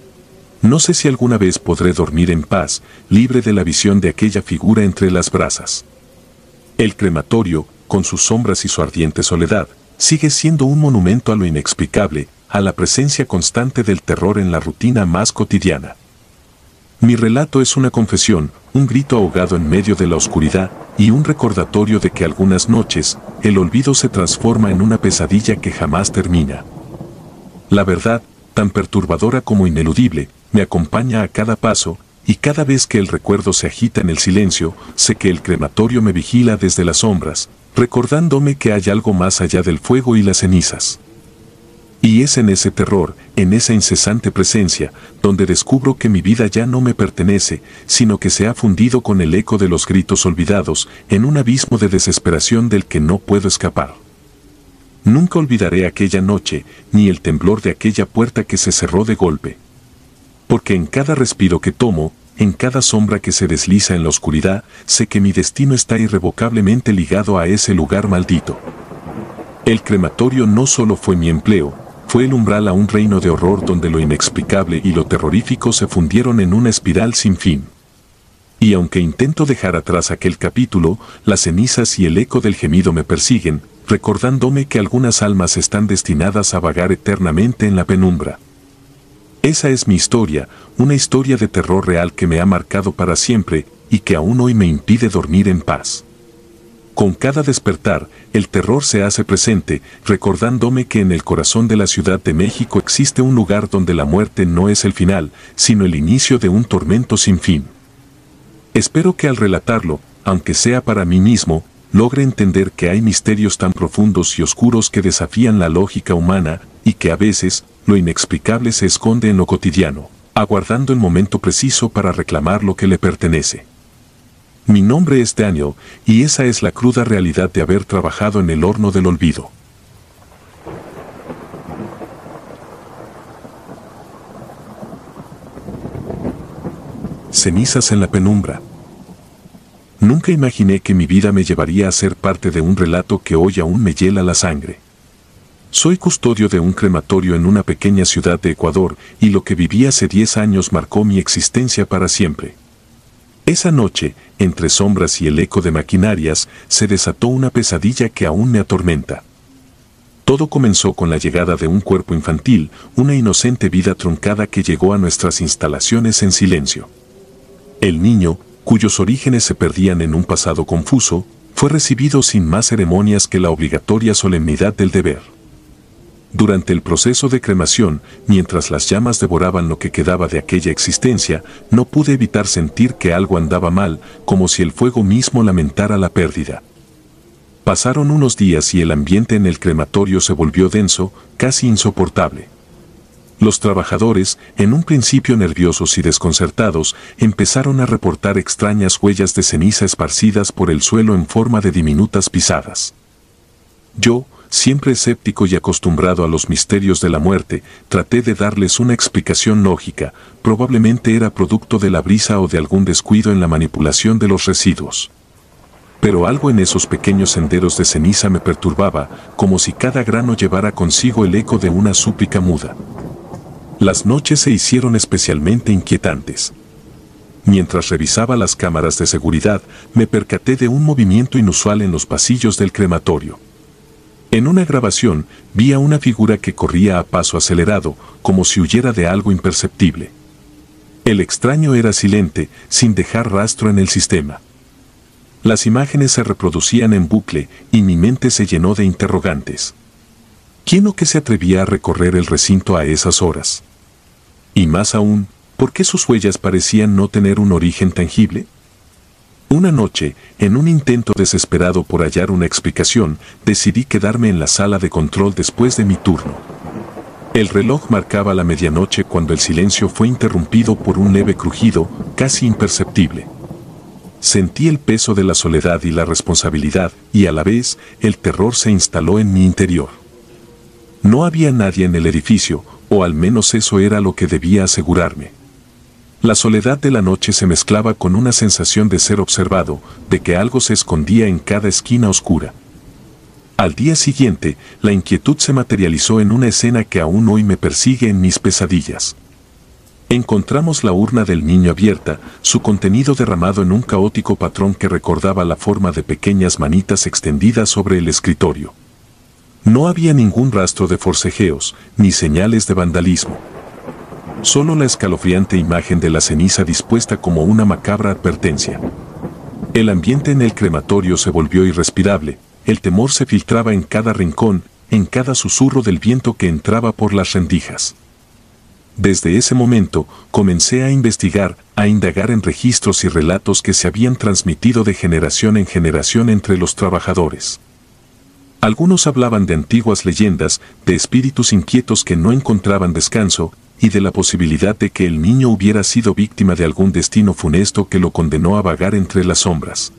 No sé si alguna vez podré dormir en paz, libre de la visión de aquella figura entre las brasas. El crematorio, con sus sombras y su ardiente soledad, sigue siendo un monumento a lo inexplicable, a la presencia constante del terror en la rutina más cotidiana. Mi relato es una confesión, un grito ahogado en medio de la oscuridad y un recordatorio de que algunas noches, el olvido se transforma en una pesadilla que jamás termina. La verdad, tan perturbadora como ineludible, me acompaña a cada paso, y cada vez que el recuerdo se agita en el silencio, sé que el crematorio me vigila desde las sombras, recordándome que hay algo más allá del fuego y las cenizas. Y es en ese terror, en esa incesante presencia, donde descubro que mi vida ya no me pertenece, sino que se ha fundido con el eco de los gritos olvidados, en un abismo de desesperación del que no puedo escapar. Nunca olvidaré aquella noche, ni el temblor de aquella puerta que se cerró de golpe. Porque en cada respiro que tomo, en cada sombra que se desliza en la oscuridad, sé que mi destino está irrevocablemente ligado a ese lugar maldito. El crematorio no solo fue mi empleo, fue el umbral a un reino de horror donde lo inexplicable y lo terrorífico se fundieron en una espiral sin fin. Y aunque intento dejar atrás aquel capítulo, las cenizas y el eco del gemido me persiguen, recordándome que algunas almas están destinadas a vagar eternamente en la penumbra. Esa es mi historia, una historia de terror real que me ha marcado para siempre y que aún hoy me impide dormir en paz. Con cada despertar, el terror se hace presente, recordándome que en el corazón de la Ciudad de México existe un lugar donde la muerte no es el final, sino el inicio de un tormento sin fin. Espero que al relatarlo, aunque sea para mí mismo, logre entender que hay misterios tan profundos y oscuros que desafían la lógica humana, y que a veces, lo inexplicable se esconde en lo cotidiano, aguardando el momento preciso para reclamar lo que le pertenece. Mi nombre es Daniel, y esa es la cruda realidad de haber trabajado en el horno del olvido. Cenizas en la penumbra. Nunca imaginé que mi vida me llevaría a ser parte de un relato que hoy aún me hiela la sangre. Soy custodio de un crematorio en una pequeña ciudad de Ecuador, y lo que viví hace 10 años marcó mi existencia para siempre. Esa noche, entre sombras y el eco de maquinarias, se desató una pesadilla que aún me atormenta. Todo comenzó con la llegada de un cuerpo infantil, una inocente vida truncada que llegó a nuestras instalaciones en silencio. El niño, cuyos orígenes se perdían en un pasado confuso, fue recibido sin más ceremonias que la obligatoria solemnidad del deber. Durante el proceso de cremación, mientras las llamas devoraban lo que quedaba de aquella existencia, no pude evitar sentir que algo andaba mal, como si el fuego mismo lamentara la pérdida. Pasaron unos días y el ambiente en el crematorio se volvió denso, casi insoportable. Los trabajadores, en un principio nerviosos y desconcertados, empezaron a reportar extrañas huellas de ceniza esparcidas por el suelo en forma de diminutas pisadas. Yo, siempre escéptico y acostumbrado a los misterios de la muerte, traté de darles una explicación lógica. Probablemente era producto de la brisa o de algún descuido en la manipulación de los residuos. Pero algo en esos pequeños senderos de ceniza me perturbaba, como si cada grano llevara consigo el eco de una súplica muda. Las noches se hicieron especialmente inquietantes. Mientras revisaba las cámaras de seguridad, me percaté de un movimiento inusual en los pasillos del crematorio. En una grabación, vi a una figura que corría a paso acelerado, como si huyera de algo imperceptible. El extraño era silente, sin dejar rastro en el sistema. Las imágenes se reproducían en bucle y mi mente se llenó de interrogantes. ¿Quién o qué se atrevía a recorrer el recinto a esas horas? Y más aún, ¿por qué sus huellas parecían no tener un origen tangible? Una noche, en un intento desesperado por hallar una explicación, decidí quedarme en la sala de control después de mi turno. El reloj marcaba la medianoche cuando el silencio fue interrumpido por un leve crujido, casi imperceptible. Sentí el peso de la soledad y la responsabilidad, y a la vez, el terror se instaló en mi interior. No había nadie en el edificio, o al menos eso era lo que debía asegurarme. La soledad de la noche se mezclaba con una sensación de ser observado, de que algo se escondía en cada esquina oscura. Al día siguiente, la inquietud se materializó en una escena que aún hoy me persigue en mis pesadillas. Encontramos la urna del niño abierta, su contenido derramado en un caótico patrón que recordaba la forma de pequeñas manitas extendidas sobre el escritorio. No había ningún rastro de forcejeos, ni señales de vandalismo. Solo la escalofriante imagen de la ceniza dispuesta como una macabra advertencia. El ambiente en el crematorio se volvió irrespirable, el temor se filtraba en cada rincón, en cada susurro del viento que entraba por las rendijas. Desde ese momento, comencé a investigar, a indagar en registros y relatos que se habían transmitido de generación en generación entre los trabajadores. Algunos hablaban de antiguas leyendas, de espíritus inquietos que no encontraban descanso, y de la posibilidad de que el niño hubiera sido víctima de algún destino funesto que lo condenó a vagar entre las sombras.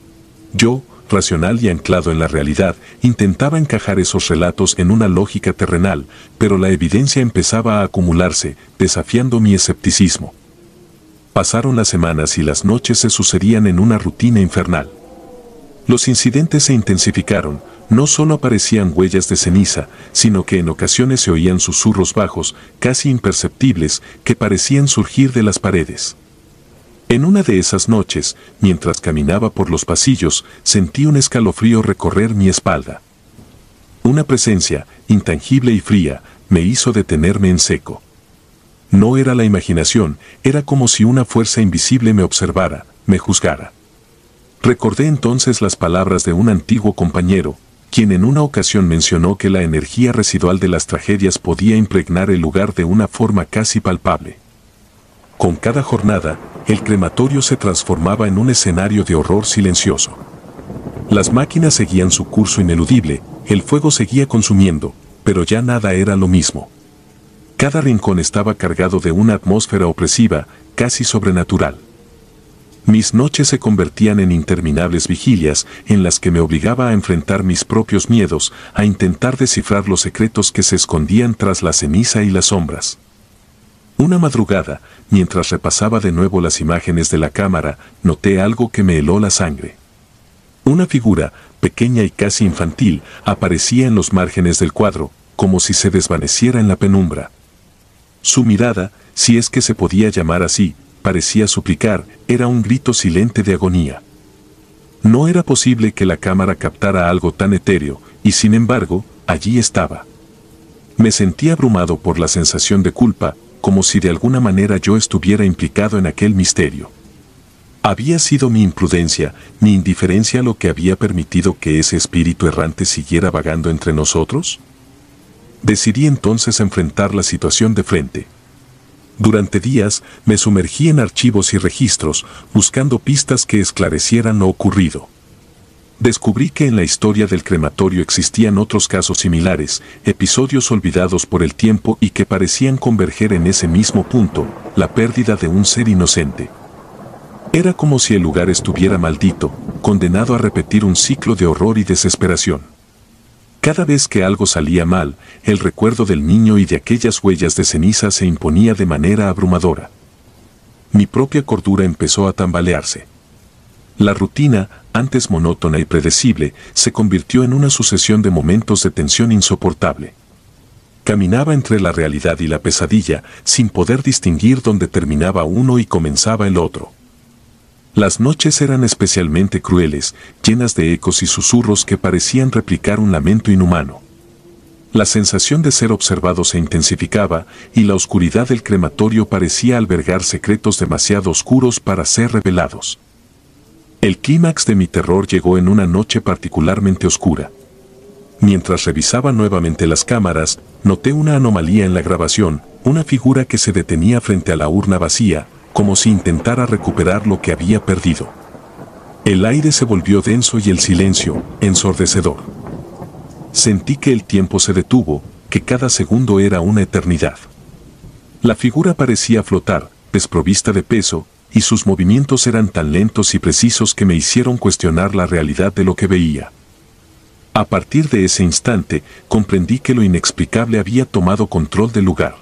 Yo, racional y anclado en la realidad, intentaba encajar esos relatos en una lógica terrenal, pero la evidencia empezaba a acumularse, desafiando mi escepticismo. Pasaron las semanas y las noches se sucedían en una rutina infernal. Los incidentes se intensificaron, no solo aparecían huellas de ceniza, sino que en ocasiones se oían susurros bajos, casi imperceptibles, que parecían surgir de las paredes. En una de esas noches, mientras caminaba por los pasillos, sentí un escalofrío recorrer mi espalda. Una presencia, intangible y fría, me hizo detenerme en seco. No era la imaginación, era como si una fuerza invisible me observara, me juzgara. Recordé entonces las palabras de un antiguo compañero, quien en una ocasión mencionó que la energía residual de las tragedias podía impregnar el lugar de una forma casi palpable. Con cada jornada, el crematorio se transformaba en un escenario de horror silencioso. Las máquinas seguían su curso ineludible, el fuego seguía consumiendo, pero ya nada era lo mismo. Cada rincón estaba cargado de una atmósfera opresiva, casi sobrenatural. Mis noches se convertían en interminables vigilias en las que me obligaba a enfrentar mis propios miedos, a intentar descifrar los secretos que se escondían tras la ceniza y las sombras. Una madrugada, mientras repasaba de nuevo las imágenes de la cámara, noté algo que me heló la sangre. Una figura, pequeña y casi infantil, aparecía en los márgenes del cuadro, como si se desvaneciera en la penumbra. Su mirada, si es que se podía llamar así, parecía suplicar, era un grito silente de agonía. No era posible que la cámara captara algo tan etéreo, y sin embargo, allí estaba. Me sentí abrumado por la sensación de culpa, como si de alguna manera yo estuviera implicado en aquel misterio. ¿Había sido mi imprudencia, mi indiferencia lo que había permitido que ese espíritu errante siguiera vagando entre nosotros? Decidí entonces enfrentar la situación de frente. Durante días me sumergí en archivos y registros, buscando pistas que esclarecieran lo ocurrido. Descubrí que en la historia del crematorio existían otros casos similares, episodios olvidados por el tiempo y que parecían converger en ese mismo punto, la pérdida de un ser inocente. Era como si el lugar estuviera maldito, condenado a repetir un ciclo de horror y desesperación. Cada vez que algo salía mal, el recuerdo del niño y de aquellas huellas de ceniza se imponía de manera abrumadora. Mi propia cordura empezó a tambalearse. La rutina, antes monótona y predecible, se convirtió en una sucesión de momentos de tensión insoportable. Caminaba entre la realidad y la pesadilla, sin poder distinguir dónde terminaba uno y comenzaba el otro. Las noches eran especialmente crueles, llenas de ecos y susurros que parecían replicar un lamento inhumano. La sensación de ser observado se intensificaba y la oscuridad del crematorio parecía albergar secretos demasiado oscuros para ser revelados. El clímax de mi terror llegó en una noche particularmente oscura. Mientras revisaba nuevamente las cámaras, noté una anomalía en la grabación, una figura que se detenía frente a la urna vacía, como si intentara recuperar lo que había perdido. El aire se volvió denso y el silencio, ensordecedor. Sentí que el tiempo se detuvo, que cada segundo era una eternidad. La figura parecía flotar, desprovista de peso, y sus movimientos eran tan lentos y precisos que me hicieron cuestionar la realidad de lo que veía. A partir de ese instante, comprendí que lo inexplicable había tomado control del lugar.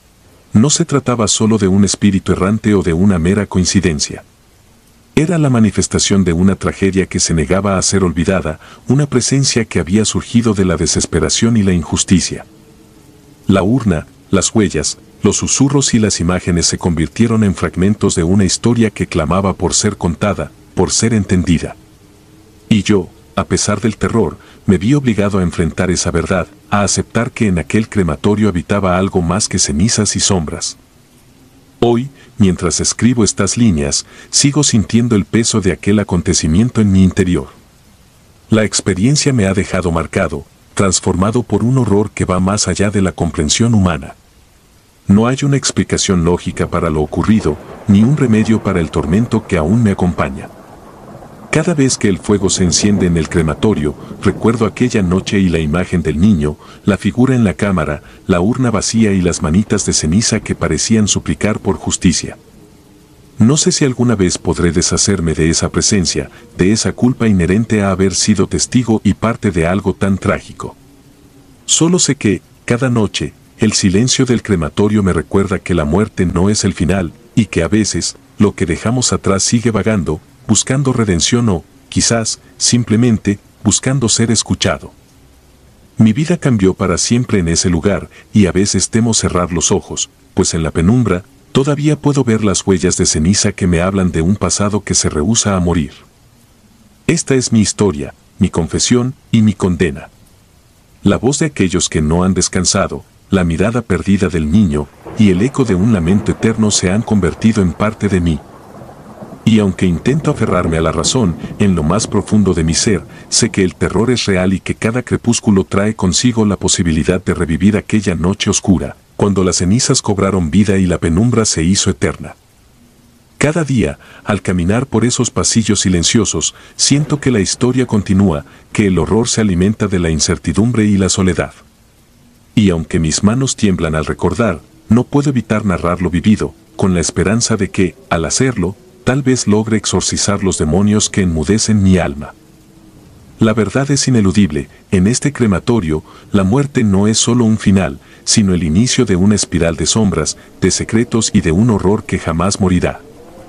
No se trataba solo de un espíritu errante o de una mera coincidencia. Era la manifestación de una tragedia que se negaba a ser olvidada, una presencia que había surgido de la desesperación y la injusticia. La urna, las huellas, los susurros y las imágenes se convirtieron en fragmentos de una historia que clamaba por ser contada, por ser entendida. Y yo, a pesar del terror, me vi obligado a enfrentar esa verdad, a aceptar que en aquel crematorio habitaba algo más que cenizas y sombras. Hoy, mientras escribo estas líneas, sigo sintiendo el peso de aquel acontecimiento en mi interior. La experiencia me ha dejado marcado, transformado por un horror que va más allá de la comprensión humana. No hay una explicación lógica para lo ocurrido, ni un remedio para el tormento que aún me acompaña. Cada vez que el fuego se enciende en el crematorio, recuerdo aquella noche y la imagen del niño, la figura en la cámara, la urna vacía y las manitas de ceniza que parecían suplicar por justicia. No sé si alguna vez podré deshacerme de esa presencia, de esa culpa inherente a haber sido testigo y parte de algo tan trágico. Solo sé que, cada noche, el silencio del crematorio me recuerda que la muerte no es el final, y que a veces, lo que dejamos atrás sigue vagando, buscando redención o, quizás, simplemente, buscando ser escuchado. Mi vida cambió para siempre en ese lugar, y a veces temo cerrar los ojos, pues en la penumbra, todavía puedo ver las huellas de ceniza que me hablan de un pasado que se rehúsa a morir. Esta es mi historia, mi confesión y mi condena. La voz de aquellos que no han descansado, la mirada perdida del niño, y el eco de un lamento eterno se han convertido en parte de mí. Y aunque intento aferrarme a la razón, en lo más profundo de mi ser, sé que el terror es real y que cada crepúsculo trae consigo la posibilidad de revivir aquella noche oscura, cuando las cenizas cobraron vida y la penumbra se hizo eterna. Cada día, al caminar por esos pasillos silenciosos, siento que la historia continúa, que el horror se alimenta de la incertidumbre y la soledad. Y aunque mis manos tiemblan al recordar, no puedo evitar narrar lo vivido, con la esperanza de que, al hacerlo, tal vez logre exorcizar los demonios que enmudecen mi alma. La verdad es ineludible, en este crematorio, la muerte no es solo un final, sino el inicio de una espiral de sombras, de secretos y de un horror que jamás morirá.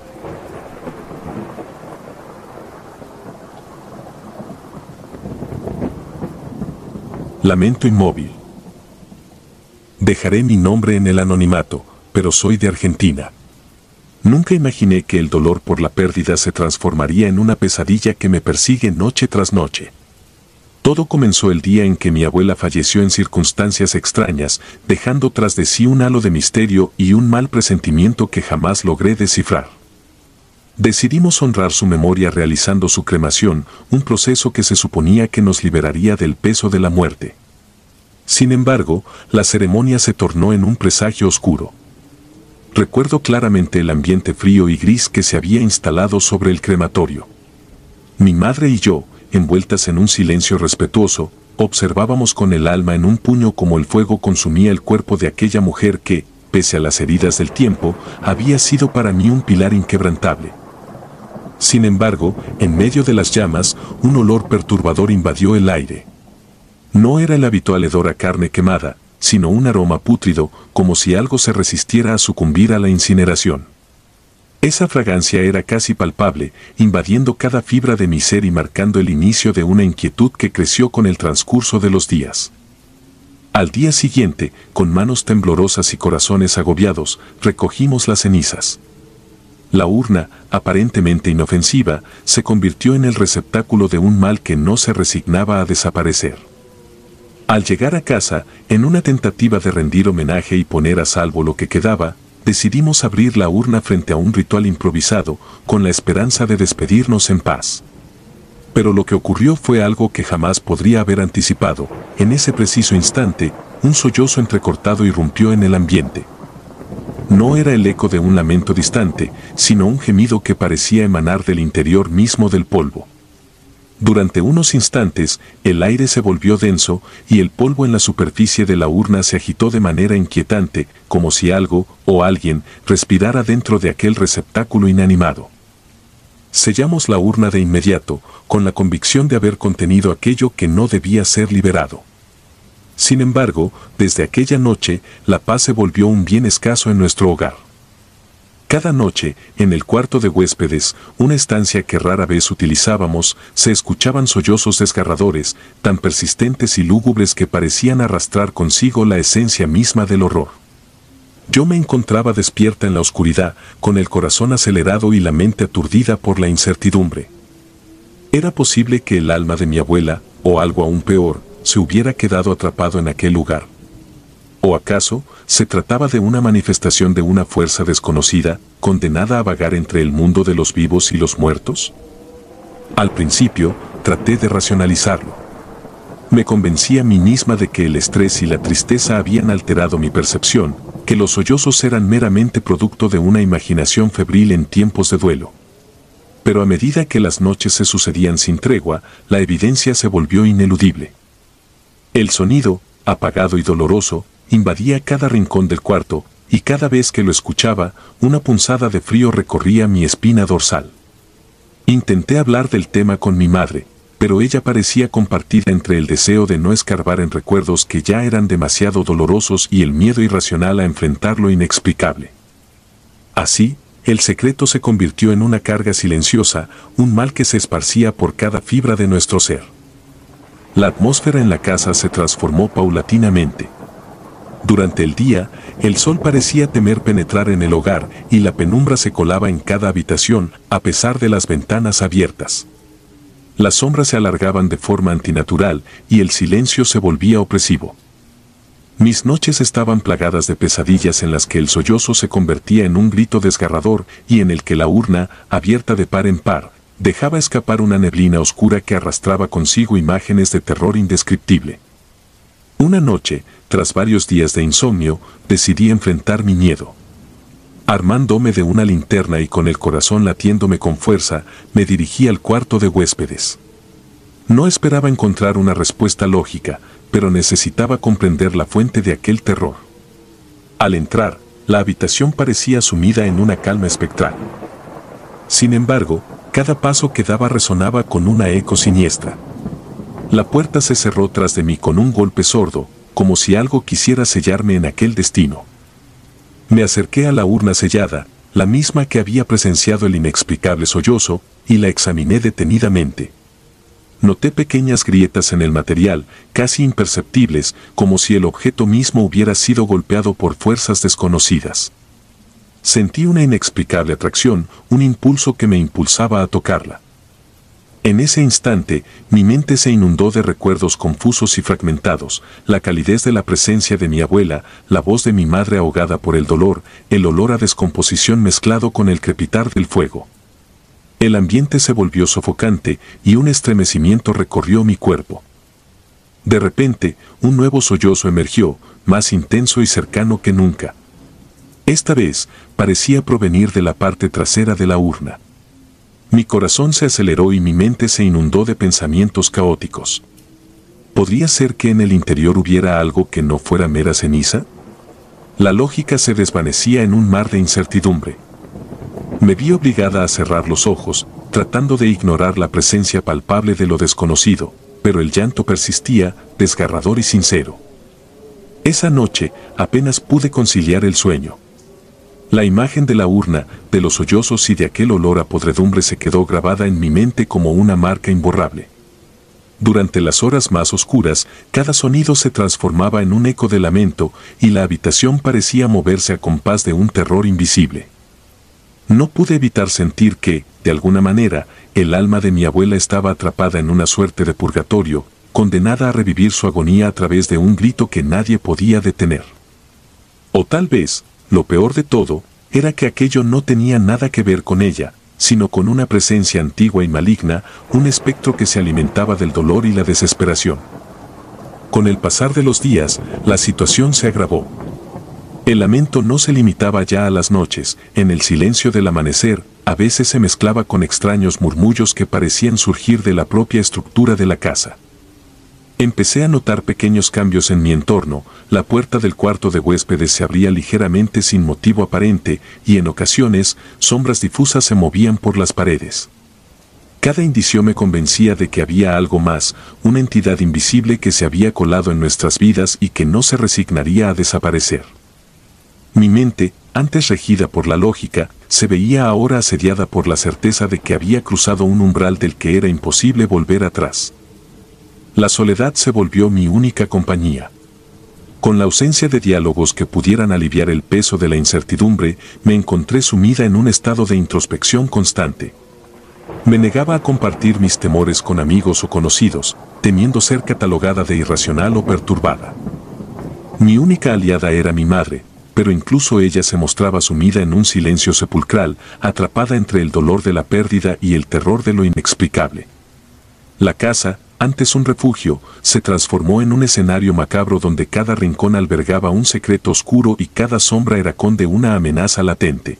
Lamento inmóvil. Dejaré mi nombre en el anonimato, pero soy de Argentina. Nunca imaginé que el dolor por la pérdida se transformaría en una pesadilla que me persigue noche tras noche. Todo comenzó el día en que mi abuela falleció en circunstancias extrañas, dejando tras de sí un halo de misterio y un mal presentimiento que jamás logré descifrar. Decidimos honrar su memoria realizando su cremación, un proceso que se suponía que nos liberaría del peso de la muerte. Sin embargo, la ceremonia se tornó en un presagio oscuro. Recuerdo claramente el ambiente frío y gris que se había instalado sobre el crematorio. Mi madre y yo, envueltas en un silencio respetuoso, observábamos con el alma en un puño cómo el fuego consumía el cuerpo de aquella mujer que, pese a las heridas del tiempo, había sido para mí un pilar inquebrantable. Sin embargo, en medio de las llamas, un olor perturbador invadió el aire. No era el habitual hedor a carne quemada, sino un aroma pútrido, como si algo se resistiera a sucumbir a la incineración. Esa fragancia era casi palpable, invadiendo cada fibra de mi ser y marcando el inicio de una inquietud que creció con el transcurso de los días. Al día siguiente, con manos temblorosas y corazones agobiados, recogimos las cenizas. La urna, aparentemente inofensiva, se convirtió en el receptáculo de un mal que no se resignaba a desaparecer. Al llegar a casa, en una tentativa de rendir homenaje y poner a salvo lo que quedaba, decidimos abrir la urna frente a un ritual improvisado, con la esperanza de despedirnos en paz. Pero lo que ocurrió fue algo que jamás podría haber anticipado. En ese preciso instante, un sollozo entrecortado irrumpió en el ambiente. No era el eco de un lamento distante, sino un gemido que parecía emanar del interior mismo del polvo. Durante unos instantes, el aire se volvió denso y el polvo en la superficie de la urna se agitó de manera inquietante, como si algo o alguien respirara dentro de aquel receptáculo inanimado. Sellamos la urna de inmediato, con la convicción de haber contenido aquello que no debía ser liberado. Sin embargo, desde aquella noche, la paz se volvió un bien escaso en nuestro hogar. Cada noche, en el cuarto de huéspedes, una estancia que rara vez utilizábamos, se escuchaban sollozos desgarradores, tan persistentes y lúgubres que parecían arrastrar consigo la esencia misma del horror. Yo me encontraba despierta en la oscuridad, con el corazón acelerado y la mente aturdida por la incertidumbre. ¿Era posible que el alma de mi abuela, o algo aún peor, se hubiera quedado atrapado en aquel lugar? ¿O acaso se trataba de una manifestación de una fuerza desconocida, condenada a vagar entre el mundo de los vivos y los muertos? Al principio, traté de racionalizarlo. Me convencí a mí misma de que el estrés y la tristeza habían alterado mi percepción, que los sollozos eran meramente producto de una imaginación febril en tiempos de duelo. Pero a medida que las noches se sucedían sin tregua, la evidencia se volvió ineludible. El sonido, apagado y doloroso, invadía cada rincón del cuarto, y cada vez que lo escuchaba, una punzada de frío recorría mi espina dorsal. Intenté hablar del tema con mi madre, pero ella parecía compartida entre el deseo de no escarbar en recuerdos que ya eran demasiado dolorosos y el miedo irracional a enfrentar lo inexplicable. Así, el secreto se convirtió en una carga silenciosa, un mal que se esparcía por cada fibra de nuestro ser. La atmósfera en la casa se transformó paulatinamente. Durante el día, el sol parecía temer penetrar en el hogar y la penumbra se colaba en cada habitación, a pesar de las ventanas abiertas. Las sombras se alargaban de forma antinatural y el silencio se volvía opresivo. Mis noches estaban plagadas de pesadillas en las que el sollozo se convertía en un grito desgarrador y en el que la urna, abierta de par en par, dejaba escapar una neblina oscura que arrastraba consigo imágenes de terror indescriptible. Una noche, tras varios días de insomnio, decidí enfrentar mi miedo. Armándome de una linterna y con el corazón latiéndome con fuerza, me dirigí al cuarto de huéspedes. No esperaba encontrar una respuesta lógica, pero necesitaba comprender la fuente de aquel terror. Al entrar, la habitación parecía sumida en una calma espectral. Sin embargo, cada paso que daba resonaba con una eco siniestra. La puerta se cerró tras de mí con un golpe sordo, como si algo quisiera sellarme en aquel destino. Me acerqué a la urna sellada, la misma que había presenciado el inexplicable sollozo, y la examiné detenidamente. Noté pequeñas grietas en el material, casi imperceptibles, como si el objeto mismo hubiera sido golpeado por fuerzas desconocidas. Sentí una inexplicable atracción, un impulso que me impulsaba a tocarla. En ese instante, mi mente se inundó de recuerdos confusos y fragmentados, la calidez de la presencia de mi abuela, la voz de mi madre ahogada por el dolor, el olor a descomposición mezclado con el crepitar del fuego. El ambiente se volvió sofocante y un estremecimiento recorrió mi cuerpo. De repente, un nuevo sollozo emergió, más intenso y cercano que nunca. Esta vez, parecía provenir de la parte trasera de la urna. Mi corazón se aceleró y mi mente se inundó de pensamientos caóticos. ¿Podría ser que en el interior hubiera algo que no fuera mera ceniza? La lógica se desvanecía en un mar de incertidumbre. Me vi obligada a cerrar los ojos, tratando de ignorar la presencia palpable de lo desconocido, pero el llanto persistía, desgarrador y sincero. Esa noche, apenas pude conciliar el sueño. La imagen de la urna, de los sollozos y de aquel olor a podredumbre se quedó grabada en mi mente como una marca imborrable. Durante las horas más oscuras, cada sonido se transformaba en un eco de lamento y la habitación parecía moverse a compás de un terror invisible. No pude evitar sentir que, de alguna manera, el alma de mi abuela estaba atrapada en una suerte de purgatorio, condenada a revivir su agonía a través de un grito que nadie podía detener. O tal vez, lo peor de todo, era que aquello no tenía nada que ver con ella, sino con una presencia antigua y maligna, un espectro que se alimentaba del dolor y la desesperación. Con el pasar de los días, la situación se agravó. El lamento no se limitaba ya a las noches, en el silencio del amanecer, a veces se mezclaba con extraños murmullos que parecían surgir de la propia estructura de la casa. Empecé a notar pequeños cambios en mi entorno, la puerta del cuarto de huéspedes se abría ligeramente sin motivo aparente y en ocasiones, sombras difusas se movían por las paredes. Cada indicio me convencía de que había algo más, una entidad invisible que se había colado en nuestras vidas y que no se resignaría a desaparecer. Mi mente, antes regida por la lógica, se veía ahora asediada por la certeza de que había cruzado un umbral del que era imposible volver atrás. La soledad se volvió mi única compañía. Con la ausencia de diálogos que pudieran aliviar el peso de la incertidumbre, me encontré sumida en un estado de introspección constante. Me negaba a compartir mis temores con amigos o conocidos, temiendo ser catalogada de irracional o perturbada. Mi única aliada era mi madre, pero incluso ella se mostraba sumida en un silencio sepulcral, atrapada entre el dolor de la pérdida y el terror de lo inexplicable. La casa, antes un refugio, se transformó en un escenario macabro donde cada rincón albergaba un secreto oscuro y cada sombra era conde una amenaza latente.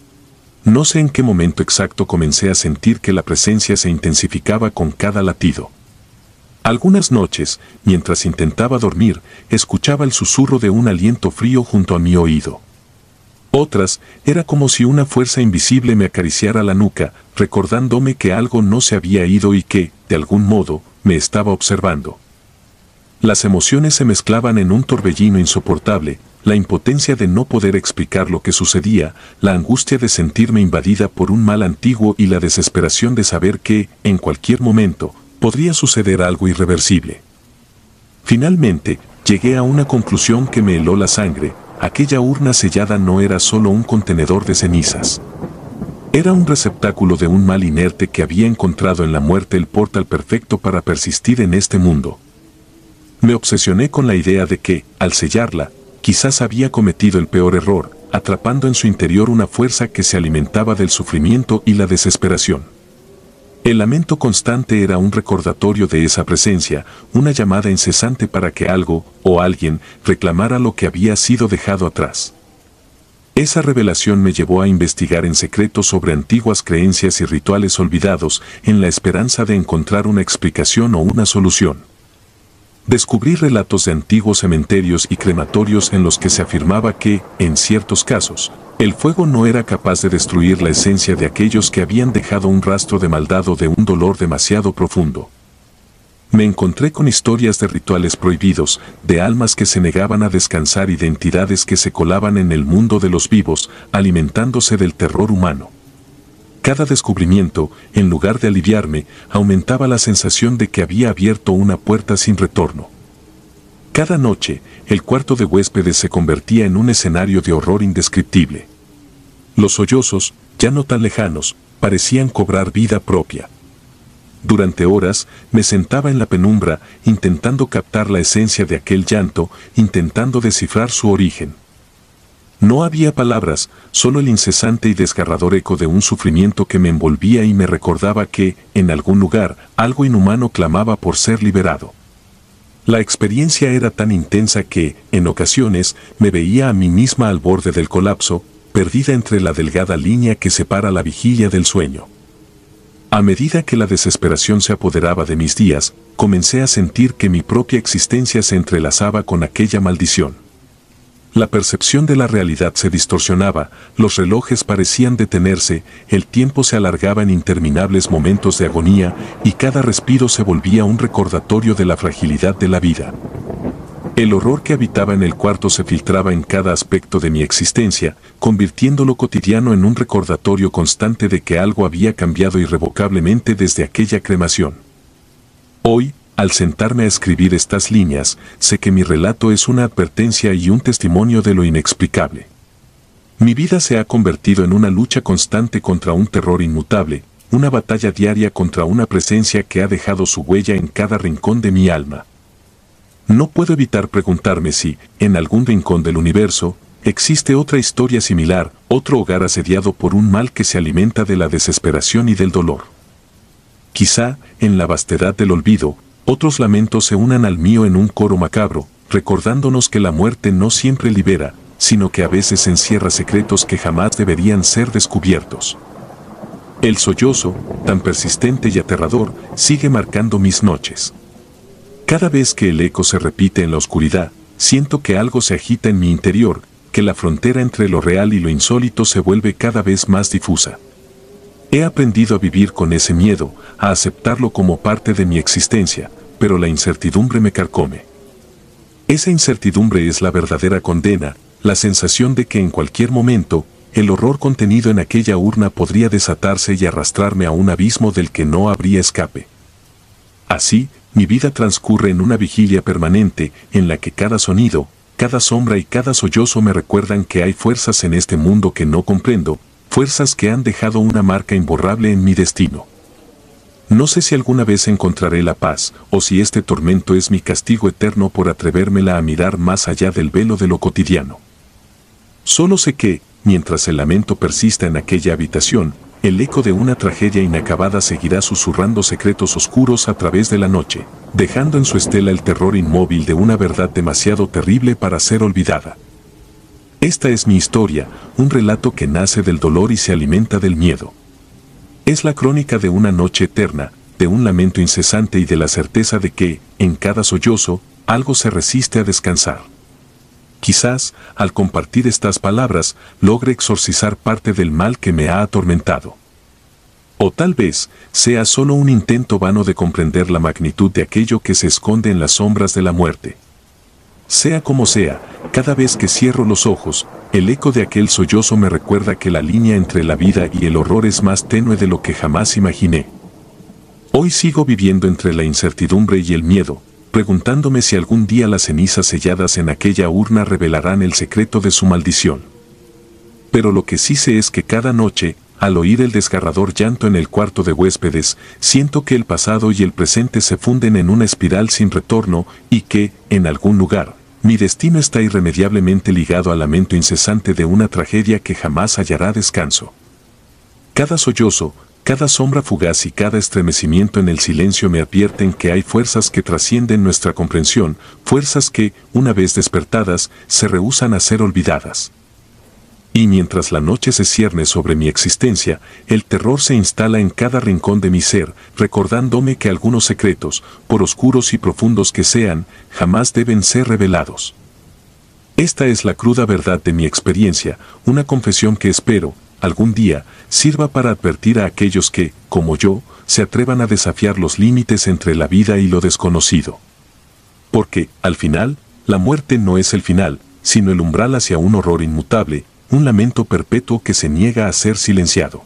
No sé en qué momento exacto comencé a sentir que la presencia se intensificaba con cada latido. Algunas noches, mientras intentaba dormir, escuchaba el susurro de un aliento frío junto a mi oído. Otras, era como si una fuerza invisible me acariciara la nuca, recordándome que algo no se había ido y que, de algún modo, me estaba observando. Las emociones se mezclaban en un torbellino insoportable, la impotencia de no poder explicar lo que sucedía, la angustia de sentirme invadida por un mal antiguo y la desesperación de saber que, en cualquier momento, podría suceder algo irreversible. Finalmente, llegué a una conclusión que me heló la sangre. Aquella urna sellada no era solo un contenedor de cenizas. Era un receptáculo de un mal inerte que había encontrado en la muerte el portal perfecto para persistir en este mundo. Me obsesioné con la idea de que, al sellarla, quizás había cometido el peor error, atrapando en su interior una fuerza que se alimentaba del sufrimiento y la desesperación. El lamento constante era un recordatorio de esa presencia, una llamada incesante para que algo, o alguien, reclamara lo que había sido dejado atrás. Esa revelación me llevó a investigar en secreto sobre antiguas creencias y rituales olvidados, en la esperanza de encontrar una explicación o una solución. Descubrí relatos de antiguos cementerios y crematorios en los que se afirmaba que, en ciertos casos, el fuego no era capaz de destruir la esencia de aquellos que habían dejado un rastro de maldad o de un dolor demasiado profundo. Me encontré con historias de rituales prohibidos, de almas que se negaban a descansar y de entidades que se colaban en el mundo de los vivos, alimentándose del terror humano. Cada descubrimiento, en lugar de aliviarme, aumentaba la sensación de que había abierto una puerta sin retorno. Cada noche, el cuarto de huéspedes se convertía en un escenario de horror indescriptible. Los sollozos, ya no tan lejanos, parecían cobrar vida propia. Durante horas, me sentaba en la penumbra, intentando captar la esencia de aquel llanto, intentando descifrar su origen. No había palabras, solo el incesante y desgarrador eco de un sufrimiento que me envolvía y me recordaba que, en algún lugar, algo inhumano clamaba por ser liberado. La experiencia era tan intensa que, en ocasiones, me veía a mí misma al borde del colapso, perdida entre la delgada línea que separa la vigilia del sueño. A medida que la desesperación se apoderaba de mis días, comencé a sentir que mi propia existencia se entrelazaba con aquella maldición. La percepción de la realidad se distorsionaba, los relojes parecían detenerse, el tiempo se alargaba en interminables momentos de agonía y cada respiro se volvía un recordatorio de la fragilidad de la vida. El horror que habitaba en el cuarto se filtraba en cada aspecto de mi existencia, convirtiendo lo cotidiano en un recordatorio constante de que algo había cambiado irrevocablemente desde aquella cremación. Hoy, al sentarme a escribir estas líneas, sé que mi relato es una advertencia y un testimonio de lo inexplicable. Mi vida se ha convertido en una lucha constante contra un terror inmutable, una batalla diaria contra una presencia que ha dejado su huella en cada rincón de mi alma. No puedo evitar preguntarme si, en algún rincón del universo, existe otra historia similar, otro hogar asediado por un mal que se alimenta de la desesperación y del dolor. Quizá, en la vastedad del olvido, otros lamentos se unan al mío en un coro macabro, recordándonos que la muerte no siempre libera, sino que a veces encierra secretos que jamás deberían ser descubiertos. El sollozo, tan persistente y aterrador, sigue marcando mis noches. Cada vez que el eco se repite en la oscuridad, siento que algo se agita en mi interior, que la frontera entre lo real y lo insólito se vuelve cada vez más difusa. He aprendido a vivir con ese miedo, a aceptarlo como parte de mi existencia, pero la incertidumbre me carcome. Esa incertidumbre es la verdadera condena, la sensación de que en cualquier momento, el horror contenido en aquella urna podría desatarse y arrastrarme a un abismo del que no habría escape. Así, mi vida transcurre en una vigilia permanente, en la que cada sonido, cada sombra y cada sollozo me recuerdan que hay fuerzas en este mundo que no comprendo, fuerzas que han dejado una marca imborrable en mi destino. No sé si alguna vez encontraré la paz, o si este tormento es mi castigo eterno por atrevérmela a mirar más allá del velo de lo cotidiano. Solo sé que, mientras el lamento persista en aquella habitación, el eco de una tragedia inacabada seguirá susurrando secretos oscuros a través de la noche, dejando en su estela el terror inmóvil de una verdad demasiado terrible para ser olvidada. Esta es mi historia, un relato que nace del dolor y se alimenta del miedo. Es la crónica de una noche eterna, de un lamento incesante y de la certeza de que, en cada sollozo, algo se resiste a descansar. Quizás, al compartir estas palabras, logre exorcizar parte del mal que me ha atormentado. O tal vez, sea solo un intento vano de comprender la magnitud de aquello que se esconde en las sombras de la muerte. Sea como sea, cada vez que cierro los ojos, el eco de aquel sollozo me recuerda que la línea entre la vida y el horror es más tenue de lo que jamás imaginé. Hoy sigo viviendo entre la incertidumbre y el miedo, preguntándome si algún día las cenizas selladas en aquella urna revelarán el secreto de su maldición. Pero lo que sí sé es que cada noche, al oír el desgarrador llanto en el cuarto de huéspedes, siento que el pasado y el presente se funden en una espiral sin retorno y que, en algún lugar, mi destino está irremediablemente ligado al lamento incesante de una tragedia que jamás hallará descanso. Cada sollozo, cada sombra fugaz y cada estremecimiento en el silencio me advierten que hay fuerzas que trascienden nuestra comprensión, fuerzas que, una vez despertadas, se rehúsan a ser olvidadas. Y mientras la noche se cierne sobre mi existencia, el terror se instala en cada rincón de mi ser, recordándome que algunos secretos, por oscuros y profundos que sean, jamás deben ser revelados. Esta es la cruda verdad de mi experiencia, una confesión que espero, algún día, sirva para advertir a aquellos que, como yo, se atrevan a desafiar los límites entre la vida y lo desconocido. Porque, al final, la muerte no es el final, sino el umbral hacia un horror inmutable, un lamento perpetuo que se niega a ser silenciado.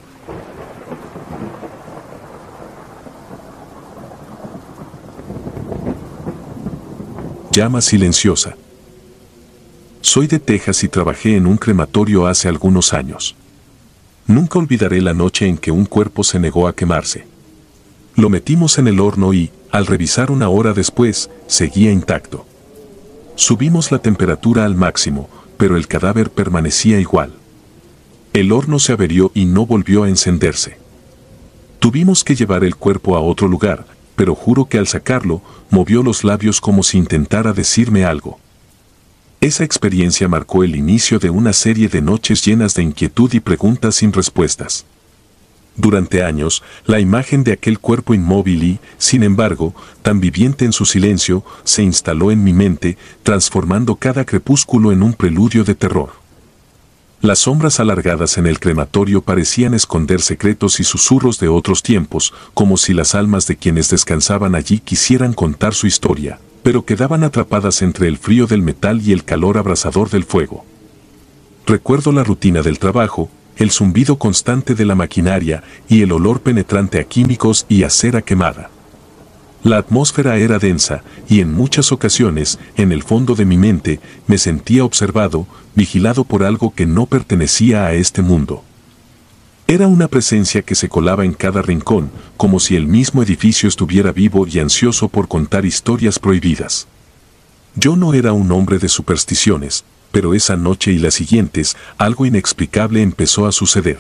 Llama silenciosa. Soy de Texas y trabajé en un crematorio hace algunos años. Nunca olvidaré la noche en que un cuerpo se negó a quemarse. Lo metimos en el horno y, al revisar una hora después, seguía intacto. Subimos la temperatura al máximo, pero el cadáver permanecía igual. El horno se averió y no volvió a encenderse. Tuvimos que llevar el cuerpo a otro lugar, pero juro que al sacarlo, movió los labios como si intentara decirme algo. Esa experiencia marcó el inicio de una serie de noches llenas de inquietud y preguntas sin respuestas. Durante años, la imagen de aquel cuerpo inmóvil y, sin embargo, tan viviente en su silencio, se instaló en mi mente, transformando cada crepúsculo en un preludio de terror. Las sombras alargadas en el crematorio parecían esconder secretos y susurros de otros tiempos, como si las almas de quienes descansaban allí quisieran contar su historia, pero quedaban atrapadas entre el frío del metal y el calor abrasador del fuego. Recuerdo la rutina del trabajo, el zumbido constante de la maquinaria y el olor penetrante a químicos y a cera quemada. La atmósfera era densa, y en muchas ocasiones, en el fondo de mi mente, me sentía observado, vigilado por algo que no pertenecía a este mundo. Era una presencia que se colaba en cada rincón, como si el mismo edificio estuviera vivo y ansioso por contar historias prohibidas. Yo no era un hombre de supersticiones, pero esa noche y las siguientes, algo inexplicable empezó a suceder.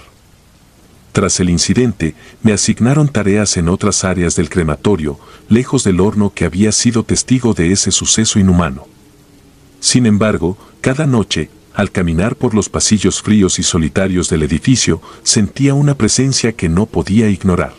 Tras el incidente, me asignaron tareas en otras áreas del crematorio, lejos del horno que había sido testigo de ese suceso inhumano. Sin embargo, cada noche, al caminar por los pasillos fríos y solitarios del edificio, sentía una presencia que no podía ignorar.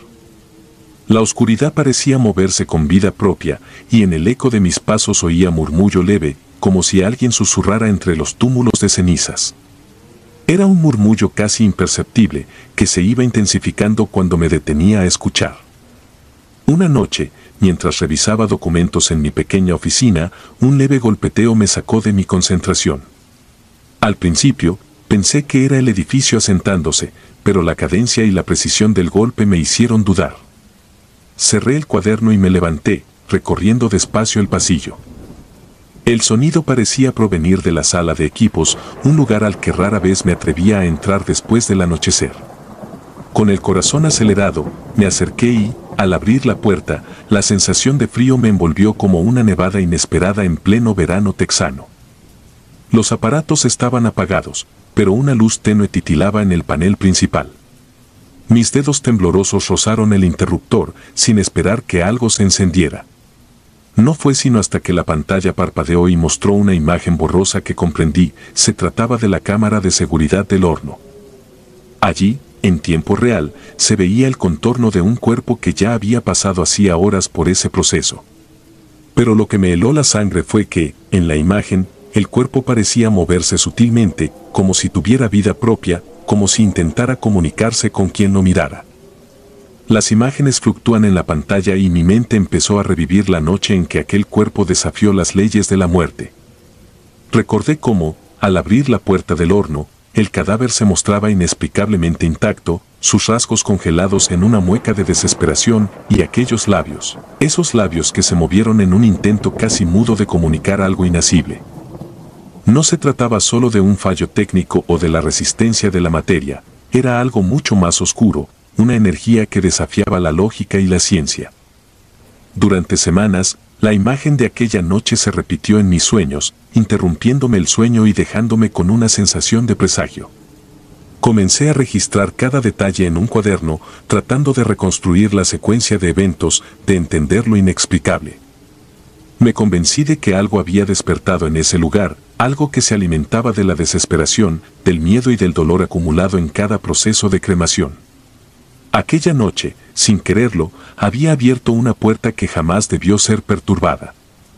La oscuridad parecía moverse con vida propia, y en el eco de mis pasos oía murmullo leve, como si alguien susurrara entre los túmulos de cenizas. Era un murmullo casi imperceptible, que se iba intensificando cuando me detenía a escuchar. Una noche, mientras revisaba documentos en mi pequeña oficina, un leve golpeteo me sacó de mi concentración. Al principio, pensé que era el edificio asentándose, pero la cadencia y la precisión del golpe me hicieron dudar. Cerré el cuaderno y me levanté, recorriendo despacio el pasillo. El sonido parecía provenir de la sala de equipos, un lugar al que rara vez me atrevía a entrar después del anochecer. Con el corazón acelerado, me acerqué y, al abrir la puerta, la sensación de frío me envolvió como una nevada inesperada en pleno verano texano. Los aparatos estaban apagados, pero una luz tenue titilaba en el panel principal. Mis dedos temblorosos rozaron el interruptor, sin esperar que algo se encendiera. No fue sino hasta que la pantalla parpadeó y mostró una imagen borrosa que comprendí, se trataba de la cámara de seguridad del horno. Allí, en tiempo real, se veía el contorno de un cuerpo que ya había pasado hacía horas por ese proceso. Pero lo que me heló la sangre fue que, en la imagen, el cuerpo parecía moverse sutilmente, como si tuviera vida propia, como si intentara comunicarse con quien lo mirara. Las imágenes fluctúan en la pantalla y mi mente empezó a revivir la noche en que aquel cuerpo desafió las leyes de la muerte. Recordé cómo, al abrir la puerta del horno, el cadáver se mostraba inexplicablemente intacto, sus rasgos congelados en una mueca de desesperación, y aquellos labios, esos labios que se movieron en un intento casi mudo de comunicar algo inasible. No se trataba solo de un fallo técnico o de la resistencia de la materia, era algo mucho más oscuro, una energía que desafiaba la lógica y la ciencia. Durante semanas, la imagen de aquella noche se repitió en mis sueños, interrumpiéndome el sueño y dejándome con una sensación de presagio. Comencé a registrar cada detalle en un cuaderno, tratando de reconstruir la secuencia de eventos, de entender lo inexplicable. Me convencí de que algo había despertado en ese lugar, algo que se alimentaba de la desesperación, del miedo y del dolor acumulado en cada proceso de cremación. Aquella noche, sin quererlo, había abierto una puerta que jamás debió ser perturbada.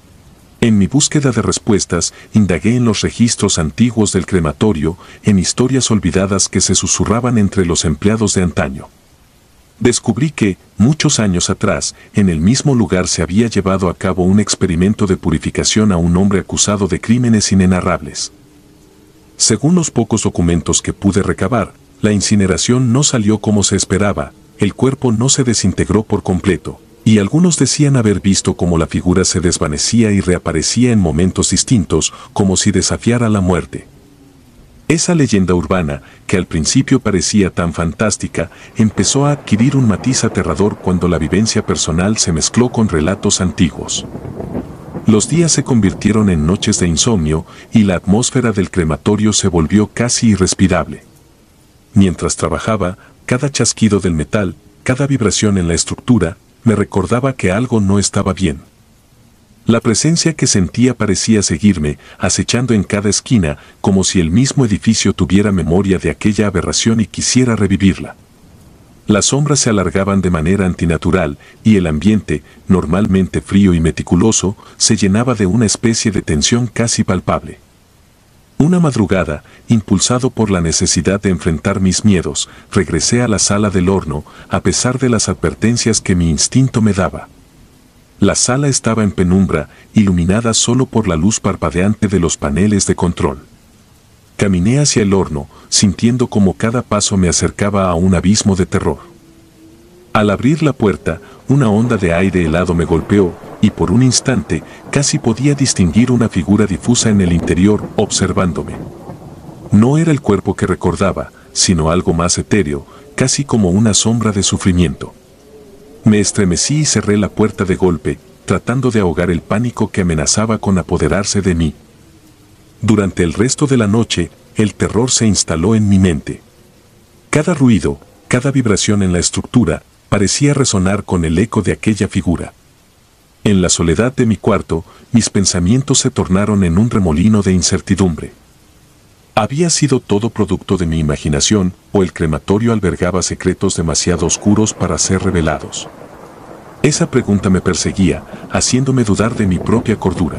En mi búsqueda de respuestas, indagué en los registros antiguos del crematorio, en historias olvidadas que se susurraban entre los empleados de antaño. Descubrí que, muchos años atrás, en el mismo lugar se había llevado a cabo un experimento de purificación a un hombre acusado de crímenes inenarrables. Según los pocos documentos que pude recabar, la incineración no salió como se esperaba, el cuerpo no se desintegró por completo, y algunos decían haber visto cómo la figura se desvanecía y reaparecía en momentos distintos, como si desafiara la muerte. Esa leyenda urbana, que al principio parecía tan fantástica, empezó a adquirir un matiz aterrador cuando la vivencia personal se mezcló con relatos antiguos. Los días se convirtieron en noches de insomnio, y la atmósfera del crematorio se volvió casi irrespirable. Mientras trabajaba, cada chasquido del metal, cada vibración en la estructura, me recordaba que algo no estaba bien. La presencia que sentía parecía seguirme, acechando en cada esquina, como si el mismo edificio tuviera memoria de aquella aberración y quisiera revivirla. Las sombras se alargaban de manera antinatural, y el ambiente, normalmente frío y meticuloso, se llenaba de una especie de tensión casi palpable. Una madrugada, impulsado por la necesidad de enfrentar mis miedos, regresé a la sala del horno, a pesar de las advertencias que mi instinto me daba. La sala estaba en penumbra, iluminada solo por la luz parpadeante de los paneles de control. Caminé hacia el horno, sintiendo como cada paso me acercaba a un abismo de terror. Al abrir la puerta, una onda de aire helado me golpeó, y por un instante casi podía distinguir una figura difusa en el interior observándome. No era el cuerpo que recordaba, sino algo más etéreo, casi como una sombra de sufrimiento. Me estremecí y cerré la puerta de golpe, tratando de ahogar el pánico que amenazaba con apoderarse de mí. Durante el resto de la noche, el terror se instaló en mi mente. Cada ruido, cada vibración en la estructura, parecía resonar con el eco de aquella figura. En la soledad de mi cuarto, mis pensamientos se tornaron en un remolino de incertidumbre. ¿Había sido todo producto de mi imaginación o el crematorio albergaba secretos demasiado oscuros para ser revelados? Esa pregunta me perseguía, haciéndome dudar de mi propia cordura.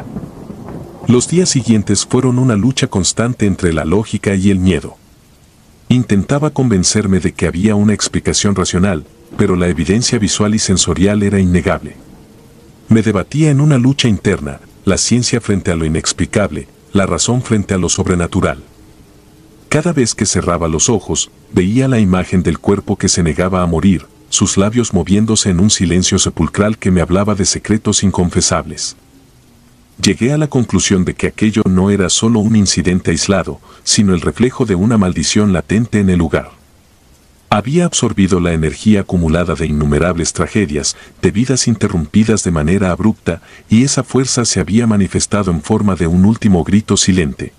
Los días siguientes fueron una lucha constante entre la lógica y el miedo. Intentaba convencerme de que había una explicación racional, pero la evidencia visual y sensorial era innegable. Me debatía en una lucha interna, la ciencia frente a lo inexplicable, la razón frente a lo sobrenatural. Cada vez que cerraba los ojos, veía la imagen del cuerpo que se negaba a morir, sus labios moviéndose en un silencio sepulcral que me hablaba de secretos inconfesables. Llegué a la conclusión de que aquello no era solo un incidente aislado, sino el reflejo de una maldición latente en el lugar. Había absorbido la energía acumulada de innumerables tragedias, de vidas interrumpidas de manera abrupta, y esa fuerza se había manifestado en forma de un último grito silente.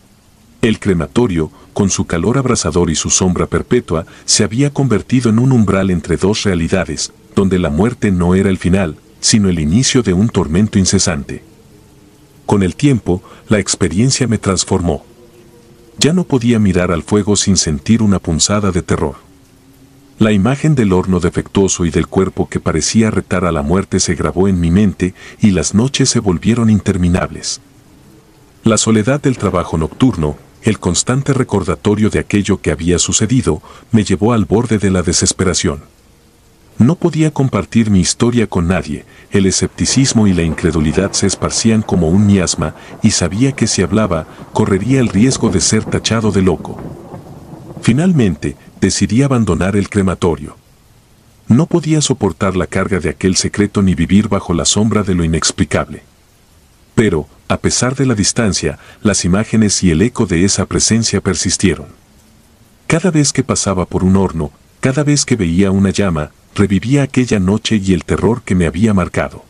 El crematorio, con su calor abrasador y su sombra perpetua, se había convertido en un umbral entre dos realidades, donde la muerte no era el final, sino el inicio de un tormento incesante. Con el tiempo, la experiencia me transformó. Ya no podía mirar al fuego sin sentir una punzada de terror. La imagen del horno defectuoso y del cuerpo que parecía retar a la muerte se grabó en mi mente y las noches se volvieron interminables. La soledad del trabajo nocturno, el constante recordatorio de aquello que había sucedido, me llevó al borde de la desesperación. No podía compartir mi historia con nadie, el escepticismo y la incredulidad se esparcían como un miasma, y sabía que si hablaba, correría el riesgo de ser tachado de loco. Finalmente, decidí abandonar el crematorio. No podía soportar la carga de aquel secreto ni vivir bajo la sombra de lo inexplicable. Pero, a pesar de la distancia, las imágenes y el eco de esa presencia persistieron. Cada vez que pasaba por un horno, cada vez que veía una llama, revivía aquella noche y el terror que me había marcado.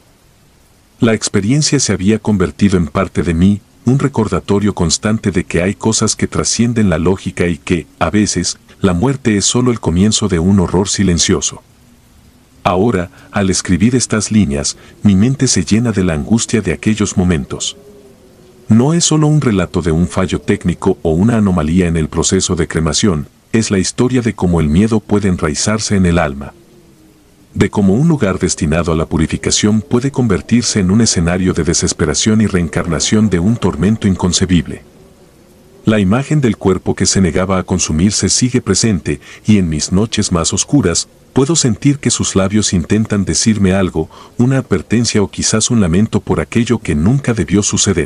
La experiencia se había convertido en parte de mí, un recordatorio constante de que hay cosas que trascienden la lógica y que, a veces, la muerte es solo el comienzo de un horror silencioso. Ahora, al escribir estas líneas, mi mente se llena de la angustia de aquellos momentos. No es solo un relato de un fallo técnico o una anomalía en el proceso de cremación, es la historia de cómo el miedo puede enraizarse en el alma. De cómo un lugar destinado a la purificación puede convertirse en un escenario de desesperación y reencarnación de un tormento inconcebible. La imagen del cuerpo que se negaba a consumirse sigue presente, y en mis noches más oscuras, puedo sentir que sus labios intentan decirme algo, una advertencia o quizás un lamento por aquello que nunca debió suceder.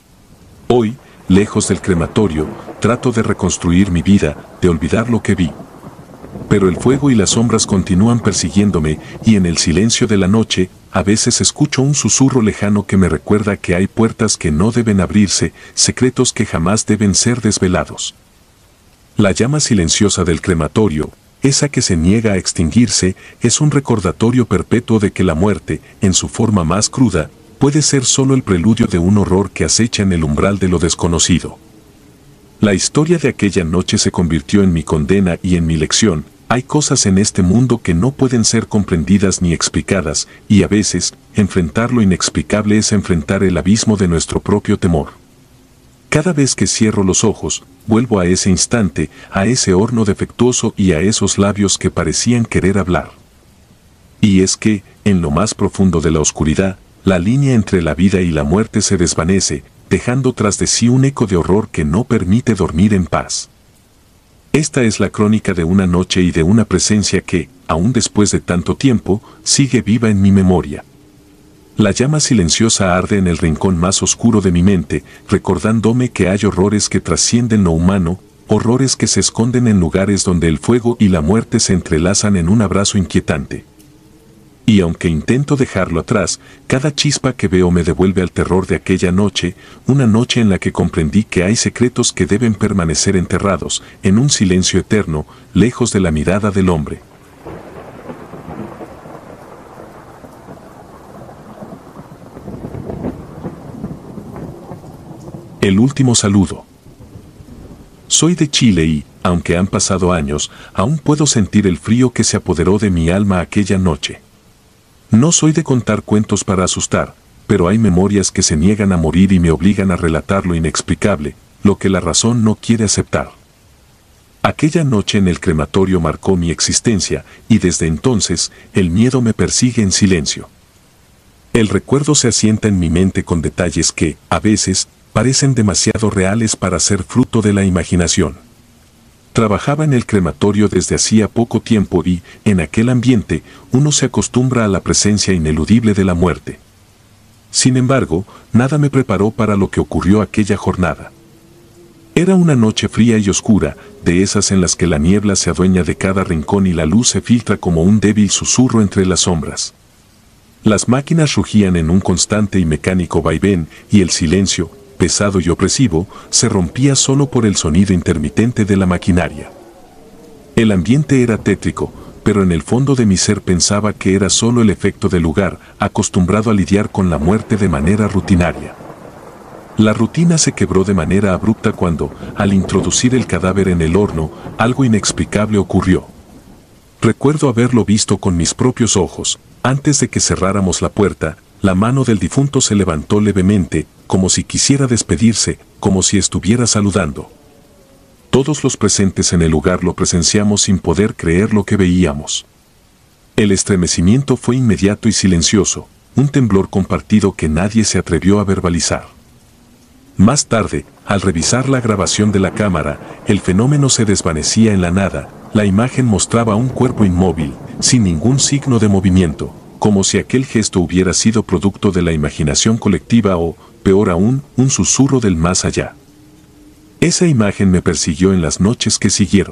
Hoy, lejos del crematorio, trato de reconstruir mi vida, de olvidar lo que vi. Pero el fuego y las sombras continúan persiguiéndome, y en el silencio de la noche, a veces escucho un susurro lejano que me recuerda que hay puertas que no deben abrirse, secretos que jamás deben ser desvelados. La llama silenciosa del crematorio, esa que se niega a extinguirse, es un recordatorio perpetuo de que la muerte, en su forma más cruda, puede ser solo el preludio de un horror que acecha en el umbral de lo desconocido. La historia de aquella noche se convirtió en mi condena y en mi lección. Hay cosas en este mundo que no pueden ser comprendidas ni explicadas, y a veces, enfrentar lo inexplicable es enfrentar el abismo de nuestro propio temor. Cada vez que cierro los ojos, vuelvo a ese instante, a ese horno defectuoso y a esos labios que parecían querer hablar. Y es que, en lo más profundo de la oscuridad, la línea entre la vida y la muerte se desvanece, dejando tras de sí un eco de horror que no permite dormir en paz. Esta es la crónica de una noche y de una presencia que, aún después de tanto tiempo, sigue viva en mi memoria. La llama silenciosa arde en el rincón más oscuro de mi mente, recordándome que hay horrores que trascienden lo humano, horrores que se esconden en lugares donde el fuego y la muerte se entrelazan en un abrazo inquietante. Y aunque intento dejarlo atrás, cada chispa que veo me devuelve al terror de aquella noche, una noche en la que comprendí que hay secretos que deben permanecer enterrados, en un silencio eterno, lejos de la mirada del hombre. El último saludo. Soy de Chile y, aunque han pasado años, aún puedo sentir el frío que se apoderó de mi alma aquella noche. No soy de contar cuentos para asustar, pero hay memorias que se niegan a morir y me obligan a relatar lo inexplicable, lo que la razón no quiere aceptar. Aquella noche en el crematorio marcó mi existencia, y desde entonces, el miedo me persigue en silencio. El recuerdo se asienta en mi mente con detalles que, a veces, parecen demasiado reales para ser fruto de la imaginación. Trabajaba en el crematorio desde hacía poco tiempo y, en aquel ambiente, uno se acostumbra a la presencia ineludible de la muerte. Sin embargo, nada me preparó para lo que ocurrió aquella jornada. Era una noche fría y oscura, de esas en las que la niebla se adueña de cada rincón y la luz se filtra como un débil susurro entre las sombras. Las máquinas rugían en un constante y mecánico vaivén, y el silencio, pesado y opresivo, se rompía solo por el sonido intermitente de la maquinaria. El ambiente era tétrico, pero en el fondo de mi ser pensaba que era solo el efecto del lugar, acostumbrado a lidiar con la muerte de manera rutinaria. La rutina se quebró de manera abrupta cuando, al introducir el cadáver en el horno, algo inexplicable ocurrió. Recuerdo haberlo visto con mis propios ojos. Antes de que cerráramos la puerta, la mano del difunto se levantó levemente, como si quisiera despedirse, como si estuviera saludando. Todos los presentes en el lugar lo presenciamos sin poder creer lo que veíamos. El estremecimiento fue inmediato y silencioso, un temblor compartido que nadie se atrevió a verbalizar. Más tarde, al revisar la grabación de la cámara, el fenómeno se desvanecía en la nada, la imagen mostraba un cuerpo inmóvil, sin ningún signo de movimiento, como si aquel gesto hubiera sido producto de la imaginación colectiva o, peor aún, un susurro del más allá. Esa imagen me persiguió en las noches que siguieron.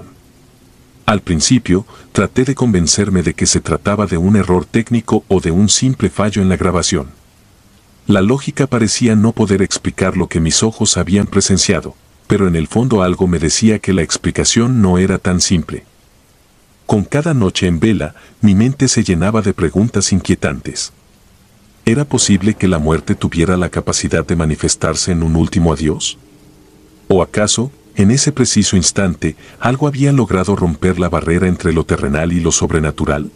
Al principio, traté de convencerme de que se trataba de un error técnico o de un simple fallo en la grabación. La lógica parecía no poder explicar lo que mis ojos habían presenciado, pero en el fondo algo me decía que la explicación no era tan simple. Con cada noche en vela, mi mente se llenaba de preguntas inquietantes. ¿Era posible que la muerte tuviera la capacidad de manifestarse en un último adiós? ¿O acaso, en ese preciso instante, algo había logrado romper la barrera entre lo terrenal y lo sobrenatural?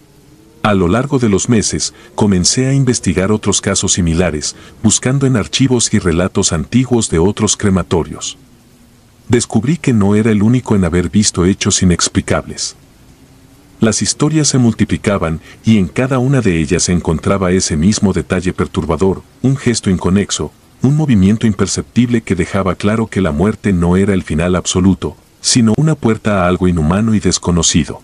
A lo largo de los meses, comencé a investigar otros casos similares, buscando en archivos y relatos antiguos de otros crematorios. Descubrí que no era el único en haber visto hechos inexplicables. Las historias se multiplicaban y en cada una de ellas se encontraba ese mismo detalle perturbador, un gesto inconexo, un movimiento imperceptible que dejaba claro que la muerte no era el final absoluto, sino una puerta a algo inhumano y desconocido.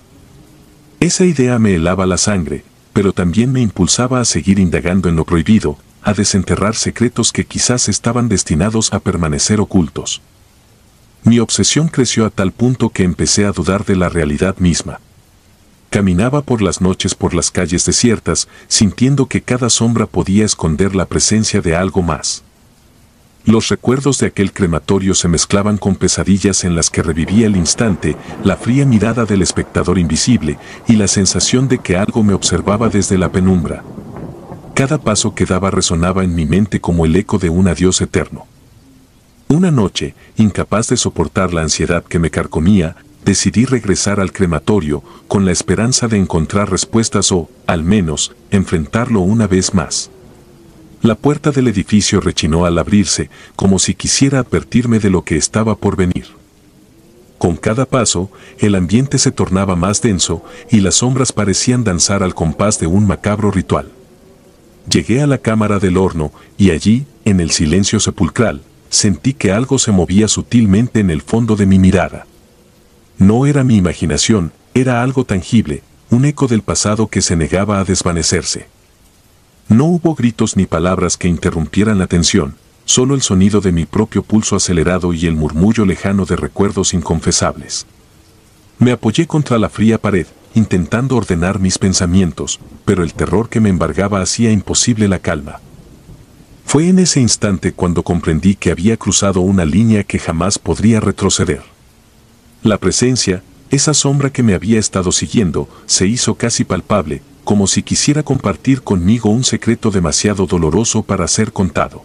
Esa idea me helaba la sangre, pero también me impulsaba a seguir indagando en lo prohibido, a desenterrar secretos que quizás estaban destinados a permanecer ocultos. Mi obsesión creció a tal punto que empecé a dudar de la realidad misma. Caminaba por las noches por las calles desiertas, sintiendo que cada sombra podía esconder la presencia de algo más. Los recuerdos de aquel crematorio se mezclaban con pesadillas en las que revivía el instante, la fría mirada del espectador invisible y la sensación de que algo me observaba desde la penumbra. Cada paso que daba resonaba en mi mente como el eco de un adiós eterno. Una noche, incapaz de soportar la ansiedad que me carcomía, decidí regresar al crematorio con la esperanza de encontrar respuestas o, al menos, enfrentarlo una vez más. La puerta del edificio rechinó al abrirse, como si quisiera advertirme de lo que estaba por venir. Con cada paso, el ambiente se tornaba más denso y las sombras parecían danzar al compás de un macabro ritual. Llegué a la cámara del horno y allí, en el silencio sepulcral, sentí que algo se movía sutilmente en el fondo de mi mirada. No era mi imaginación, era algo tangible, un eco del pasado que se negaba a desvanecerse. No hubo gritos ni palabras que interrumpieran la tensión, solo el sonido de mi propio pulso acelerado y el murmullo lejano de recuerdos inconfesables. Me apoyé contra la fría pared, intentando ordenar mis pensamientos, pero el terror que me embargaba hacía imposible la calma. Fue en ese instante cuando comprendí que había cruzado una línea que jamás podría retroceder. La presencia, esa sombra que me había estado siguiendo, se hizo casi palpable, como si quisiera compartir conmigo un secreto demasiado doloroso para ser contado.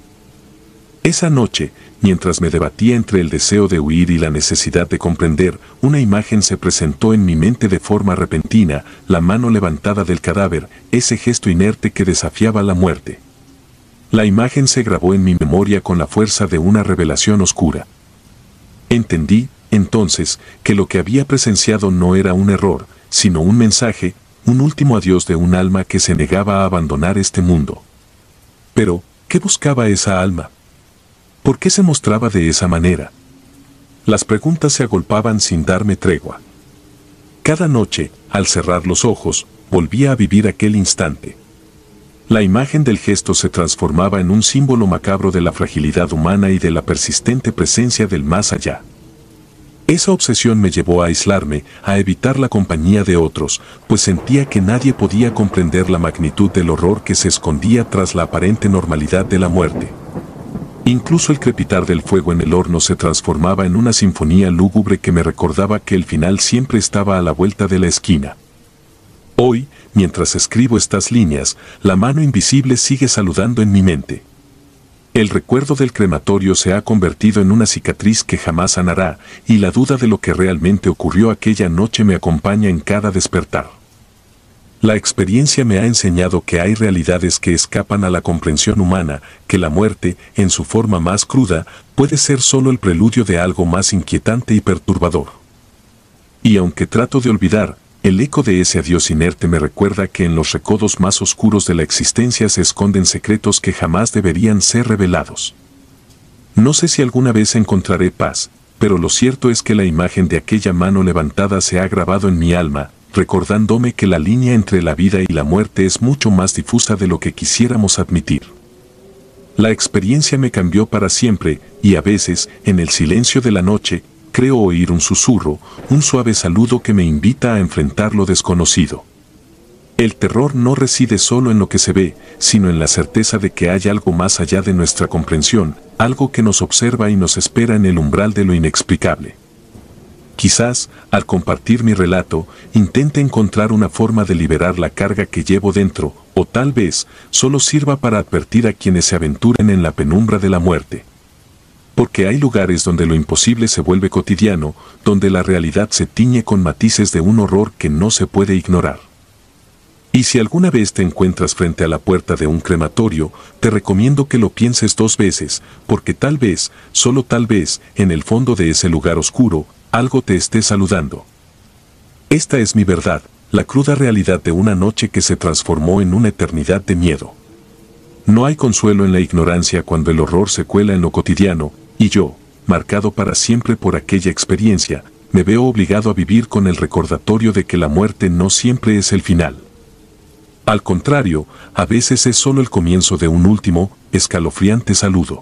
Esa noche, mientras me debatía entre el deseo de huir y la necesidad de comprender, una imagen se presentó en mi mente de forma repentina, la mano levantada del cadáver, ese gesto inerte que desafiaba la muerte. La imagen se grabó en mi memoria con la fuerza de una revelación oscura. Entendí, entonces, que lo que había presenciado no era un error, sino un mensaje, un último adiós de un alma que se negaba a abandonar este mundo. Pero, ¿qué buscaba esa alma? ¿Por qué se mostraba de esa manera? Las preguntas se agolpaban sin darme tregua. Cada noche, al cerrar los ojos, volvía a vivir aquel instante. La imagen del gesto se transformaba en un símbolo macabro de la fragilidad humana y de la persistente presencia del más allá. Esa obsesión me llevó a aislarme, a evitar la compañía de otros, pues sentía que nadie podía comprender la magnitud del horror que se escondía tras la aparente normalidad de la muerte. Incluso el crepitar del fuego en el horno se transformaba en una sinfonía lúgubre que me recordaba que el final siempre estaba a la vuelta de la esquina. Hoy, mientras escribo estas líneas, la mano invisible sigue saludando en mi mente. El recuerdo del crematorio se ha convertido en una cicatriz que jamás sanará, y la duda de lo que realmente ocurrió aquella noche me acompaña en cada despertar. La experiencia me ha enseñado que hay realidades que escapan a la comprensión humana, que la muerte, en su forma más cruda, puede ser solo el preludio de algo más inquietante y perturbador. Y aunque trato de olvidar, el eco de ese adiós inerte me recuerda que en los recodos más oscuros de la existencia se esconden secretos que jamás deberían ser revelados. No sé si alguna vez encontraré paz, pero lo cierto es que la imagen de aquella mano levantada se ha grabado en mi alma, recordándome que la línea entre la vida y la muerte es mucho más difusa de lo que quisiéramos admitir. La experiencia me cambió para siempre, y a veces, en el silencio de la noche, creo oír un susurro, un suave saludo que me invita a enfrentar lo desconocido. El terror no reside solo en lo que se ve, sino en la certeza de que hay algo más allá de nuestra comprensión, algo que nos observa y nos espera en el umbral de lo inexplicable. Quizás, al compartir mi relato, intente encontrar una forma de liberar la carga que llevo dentro, o tal vez, solo sirva para advertir a quienes se aventuren en la penumbra de la muerte. Porque hay lugares donde lo imposible se vuelve cotidiano, donde la realidad se tiñe con matices de un horror que no se puede ignorar. Y si alguna vez te encuentras frente a la puerta de un crematorio, te recomiendo que lo pienses 2 veces, porque tal vez, solo tal vez, en el fondo de ese lugar oscuro, algo te esté saludando. Esta es mi verdad, la cruda realidad de una noche que se transformó en una eternidad de miedo. No hay consuelo en la ignorancia cuando el horror se cuela en lo cotidiano, y yo, marcado para siempre por aquella experiencia, me veo obligado a vivir con el recordatorio de que la muerte no siempre es el final. Al contrario, a veces es solo el comienzo de un último, escalofriante saludo.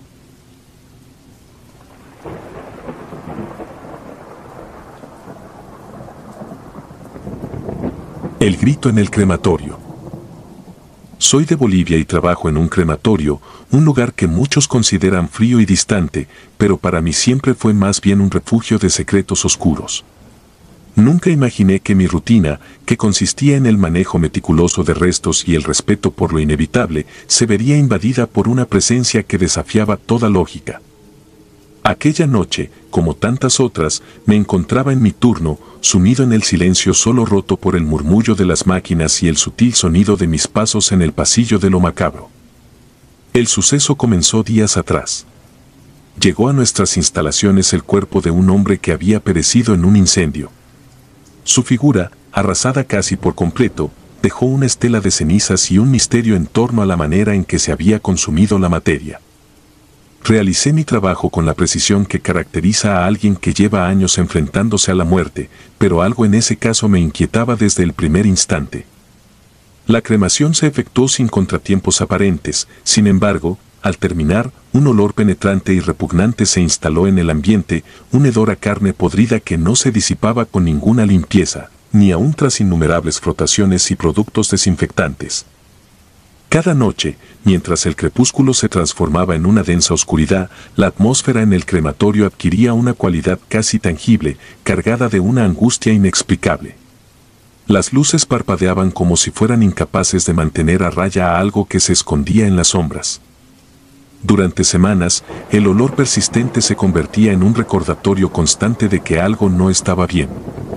El grito en el crematorio. Soy de Bolivia y trabajo en un crematorio, un lugar que muchos consideran frío y distante, pero para mí siempre fue más bien un refugio de secretos oscuros. Nunca imaginé que mi rutina, que consistía en el manejo meticuloso de restos y el respeto por lo inevitable, se vería invadida por una presencia que desafiaba toda lógica. Aquella noche, como tantas otras, me encontraba en mi turno, sumido en el silencio solo roto por el murmullo de las máquinas y el sutil sonido de mis pasos en el pasillo de lo macabro. El suceso comenzó días atrás. Llegó a nuestras instalaciones el cuerpo de un hombre que había perecido en un incendio. Su figura, arrasada casi por completo, dejó una estela de cenizas y un misterio en torno a la manera en que se había consumido la materia. Realicé mi trabajo con la precisión que caracteriza a alguien que lleva años enfrentándose a la muerte, pero algo en ese caso me inquietaba desde el primer instante. La cremación se efectuó sin contratiempos aparentes, sin embargo, Al terminar, un olor penetrante y repugnante se instaló en el ambiente, un hedor a carne podrida que no se disipaba con ninguna limpieza, ni aun tras innumerables frotaciones y productos desinfectantes. Cada noche, mientras el crepúsculo se transformaba en una densa oscuridad, la atmósfera en el crematorio adquiría una cualidad casi tangible, cargada de una angustia inexplicable. Las luces parpadeaban como si fueran incapaces de mantener a raya a algo que se escondía en las sombras. Durante semanas, el olor persistente se convertía en un recordatorio constante de que algo no estaba bien.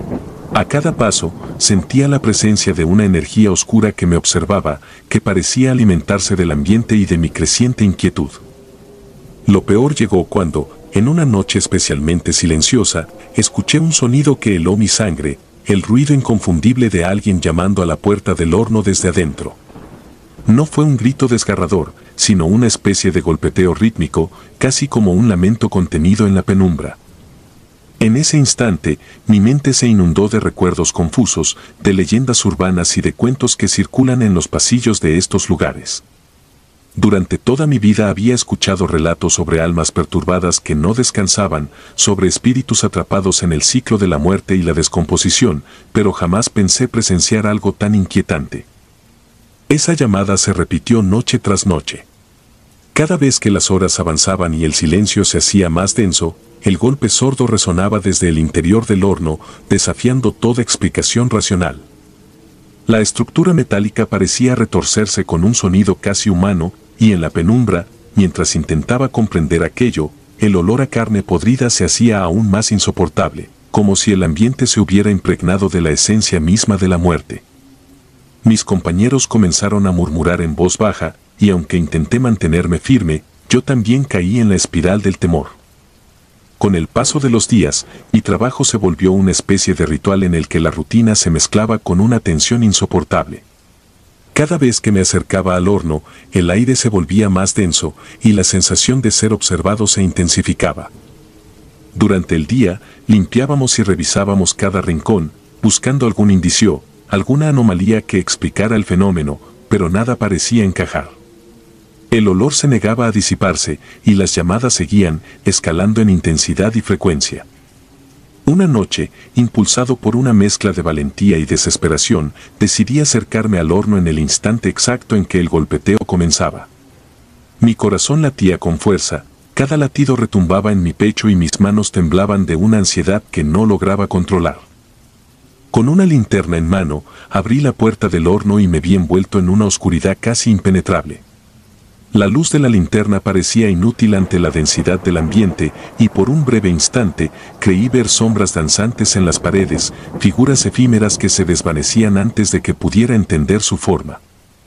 A cada paso, sentía la presencia de una energía oscura que me observaba, que parecía alimentarse del ambiente y de mi creciente inquietud. Lo peor llegó cuando, en una noche especialmente silenciosa, escuché un sonido que heló mi sangre, el ruido inconfundible de alguien llamando a la puerta del horno desde adentro. No fue un grito desgarrador, sino una especie de golpeteo rítmico, casi como un lamento contenido en la penumbra. En ese instante, mi mente se inundó de recuerdos confusos, de leyendas urbanas y de cuentos que circulan en los pasillos de estos lugares. Durante toda mi vida había escuchado relatos sobre almas perturbadas que no descansaban, sobre espíritus atrapados en el ciclo de la muerte y la descomposición, pero jamás pensé presenciar algo tan inquietante. Esa llamada se repitió noche tras noche. Cada vez que las horas avanzaban y el silencio se hacía más denso, el golpe sordo resonaba desde el interior del horno, desafiando toda explicación racional. La estructura metálica parecía retorcerse con un sonido casi humano, y en la penumbra, mientras intentaba comprender aquello, el olor a carne podrida se hacía aún más insoportable, como si el ambiente se hubiera impregnado de la esencia misma de la muerte. Mis compañeros comenzaron a murmurar en voz baja, y aunque intenté mantenerme firme, yo también caí en la espiral del temor. Con el paso de los días, mi trabajo se volvió una especie de ritual en el que la rutina se mezclaba con una tensión insoportable. Cada vez que me acercaba al horno, el aire se volvía más denso y la sensación de ser observado se intensificaba. Durante el día, limpiábamos y revisábamos cada rincón, buscando algún indicio, alguna anomalía que explicara el fenómeno, pero nada parecía encajar. El olor se negaba a disiparse y las llamadas seguían, escalando en intensidad y frecuencia. Una noche, impulsado por una mezcla de valentía y desesperación, decidí acercarme al horno en el instante exacto en que el golpeteo comenzaba. Mi corazón latía con fuerza, cada latido retumbaba en mi pecho y mis manos temblaban de una ansiedad que no lograba controlar. Con una linterna en mano, abrí la puerta del horno y me vi envuelto en una oscuridad casi impenetrable. La luz de la linterna parecía inútil ante la densidad del ambiente, y por un breve instante creí ver sombras danzantes en las paredes, figuras efímeras que se desvanecían antes de que pudiera entender su forma.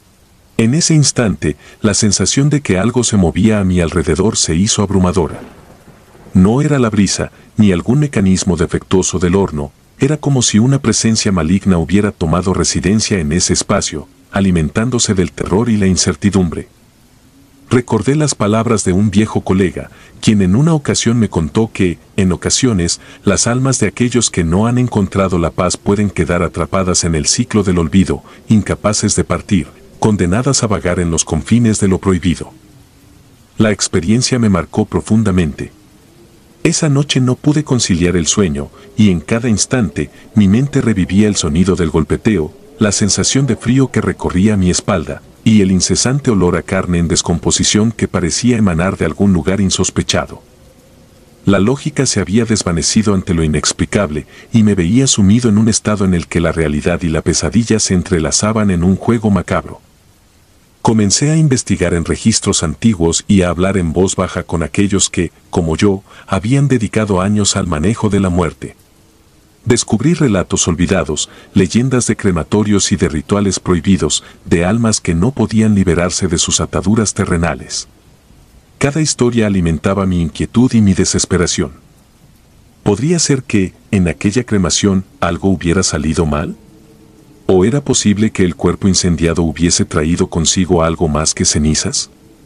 En ese instante, la sensación de que algo se movía a mi alrededor se hizo abrumadora. No era la brisa, ni algún mecanismo defectuoso del horno, era como si una presencia maligna hubiera tomado residencia en ese espacio, alimentándose del terror y la incertidumbre. Recordé las palabras de un viejo colega, quien en una ocasión me contó que, en ocasiones, las almas de aquellos que no han encontrado la paz pueden quedar atrapadas en el ciclo del olvido, incapaces de partir, condenadas a vagar en los confines de lo prohibido. La experiencia me marcó profundamente. Esa noche no pude conciliar el sueño, y en cada instante, mi mente revivía el sonido del golpeteo, la sensación de frío que recorría mi espalda, y el incesante olor a carne en descomposición que parecía emanar de algún lugar insospechado. La lógica se había desvanecido ante lo inexplicable, y me veía sumido en un estado en el que la realidad y la pesadilla se entrelazaban en un juego macabro. Comencé a investigar en registros antiguos y a hablar en voz baja con aquellos que, como yo, habían dedicado años al manejo de la muerte. Descubrí relatos olvidados, leyendas de crematorios y de rituales prohibidos, de almas que no podían liberarse de sus ataduras terrenales. Cada historia alimentaba mi inquietud y mi desesperación. ¿Podría ser que, en aquella cremación, algo hubiera salido mal? ¿O era posible que el cuerpo incendiado hubiese traído consigo algo más que cenizas?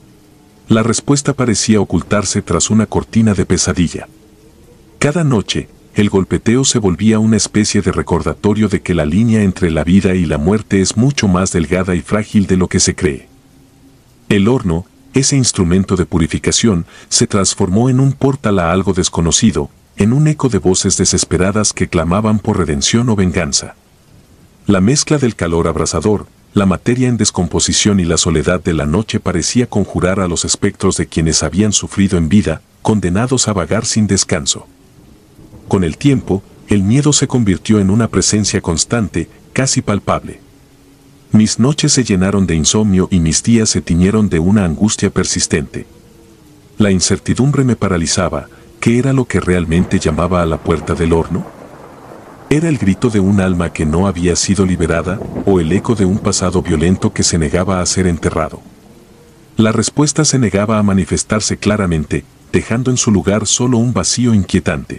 La respuesta parecía ocultarse tras una cortina de pesadilla. Cada noche, el golpeteo se volvía una especie de recordatorio de que la línea entre la vida y la muerte es mucho más delgada y frágil de lo que se cree. El horno, ese instrumento de purificación se transformó en un portal a algo desconocido, en un eco de voces desesperadas que clamaban por redención o venganza. La mezcla del calor abrasador, la materia en descomposición y la soledad de la noche parecía conjurar a los espectros de quienes habían sufrido en vida, condenados a vagar sin descanso. Con el tiempo, el miedo se convirtió en una presencia constante, casi palpable. Mis noches se llenaron de insomnio y mis días se tiñeron de una angustia persistente. La incertidumbre me paralizaba. ¿Qué era lo que realmente llamaba a la puerta del horno? ¿Era el grito de un alma que no había sido liberada, o el eco de un pasado violento que se negaba a ser enterrado? La respuesta se negaba a manifestarse claramente, dejando en su lugar solo un vacío inquietante.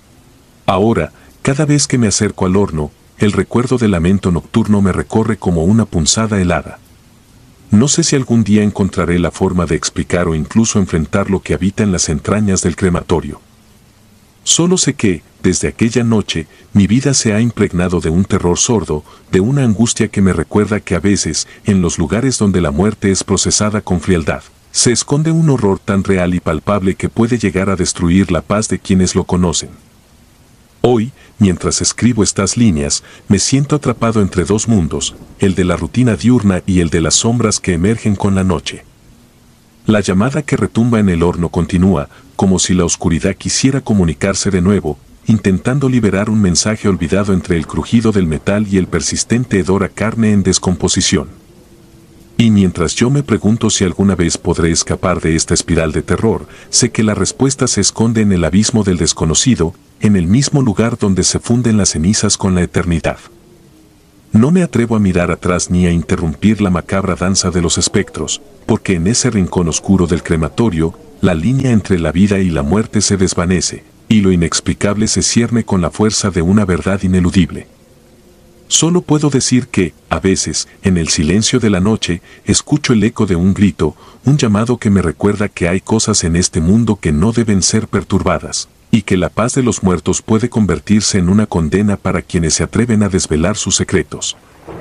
Ahora, cada vez que me acerco al horno, el recuerdo del lamento nocturno me recorre como una punzada helada. No sé si algún día encontraré la forma de explicar o incluso enfrentar lo que habita en las entrañas del crematorio. Solo sé que, desde aquella noche, mi vida se ha impregnado de un terror sordo, de una angustia que me recuerda que a veces, en los lugares donde la muerte es procesada con frialdad, se esconde un horror tan real y palpable que puede llegar a destruir la paz de quienes lo conocen. Hoy, mientras escribo estas líneas, me siento atrapado entre dos mundos, el de la rutina diurna y el de las sombras que emergen con la noche. La llamada que retumba en el horno continúa, como si la oscuridad quisiera comunicarse de nuevo, intentando liberar un mensaje olvidado entre el crujido del metal y el persistente hedor a carne en descomposición. Y mientras yo me pregunto si alguna vez podré escapar de esta espiral de terror, sé que la respuesta se esconde en el abismo del desconocido, en el mismo lugar donde se funden las cenizas con la eternidad. No me atrevo a mirar atrás ni a interrumpir la macabra danza de los espectros, porque en ese rincón oscuro del crematorio, la línea entre la vida y la muerte se desvanece, y lo inexplicable se cierne con la fuerza de una verdad ineludible. Solo puedo decir que, a veces, en el silencio de la noche, escucho el eco de un grito, un llamado que me recuerda que hay cosas en este mundo que no deben ser perturbadas, y que la paz de los muertos puede convertirse en una condena para quienes se atreven a desvelar sus secretos.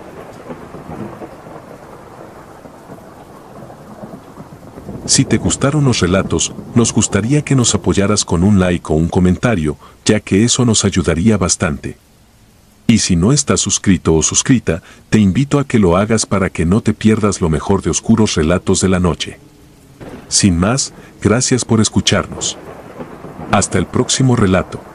Si te gustaron los relatos, nos gustaría que nos apoyaras con un like o un comentario, ya que eso nos ayudaría bastante. Y si no estás suscrito o suscrita, te invito a que lo hagas para que no te pierdas lo mejor de Oscuros Relatos de la Noche. Sin más, gracias por escucharnos. Hasta el próximo relato.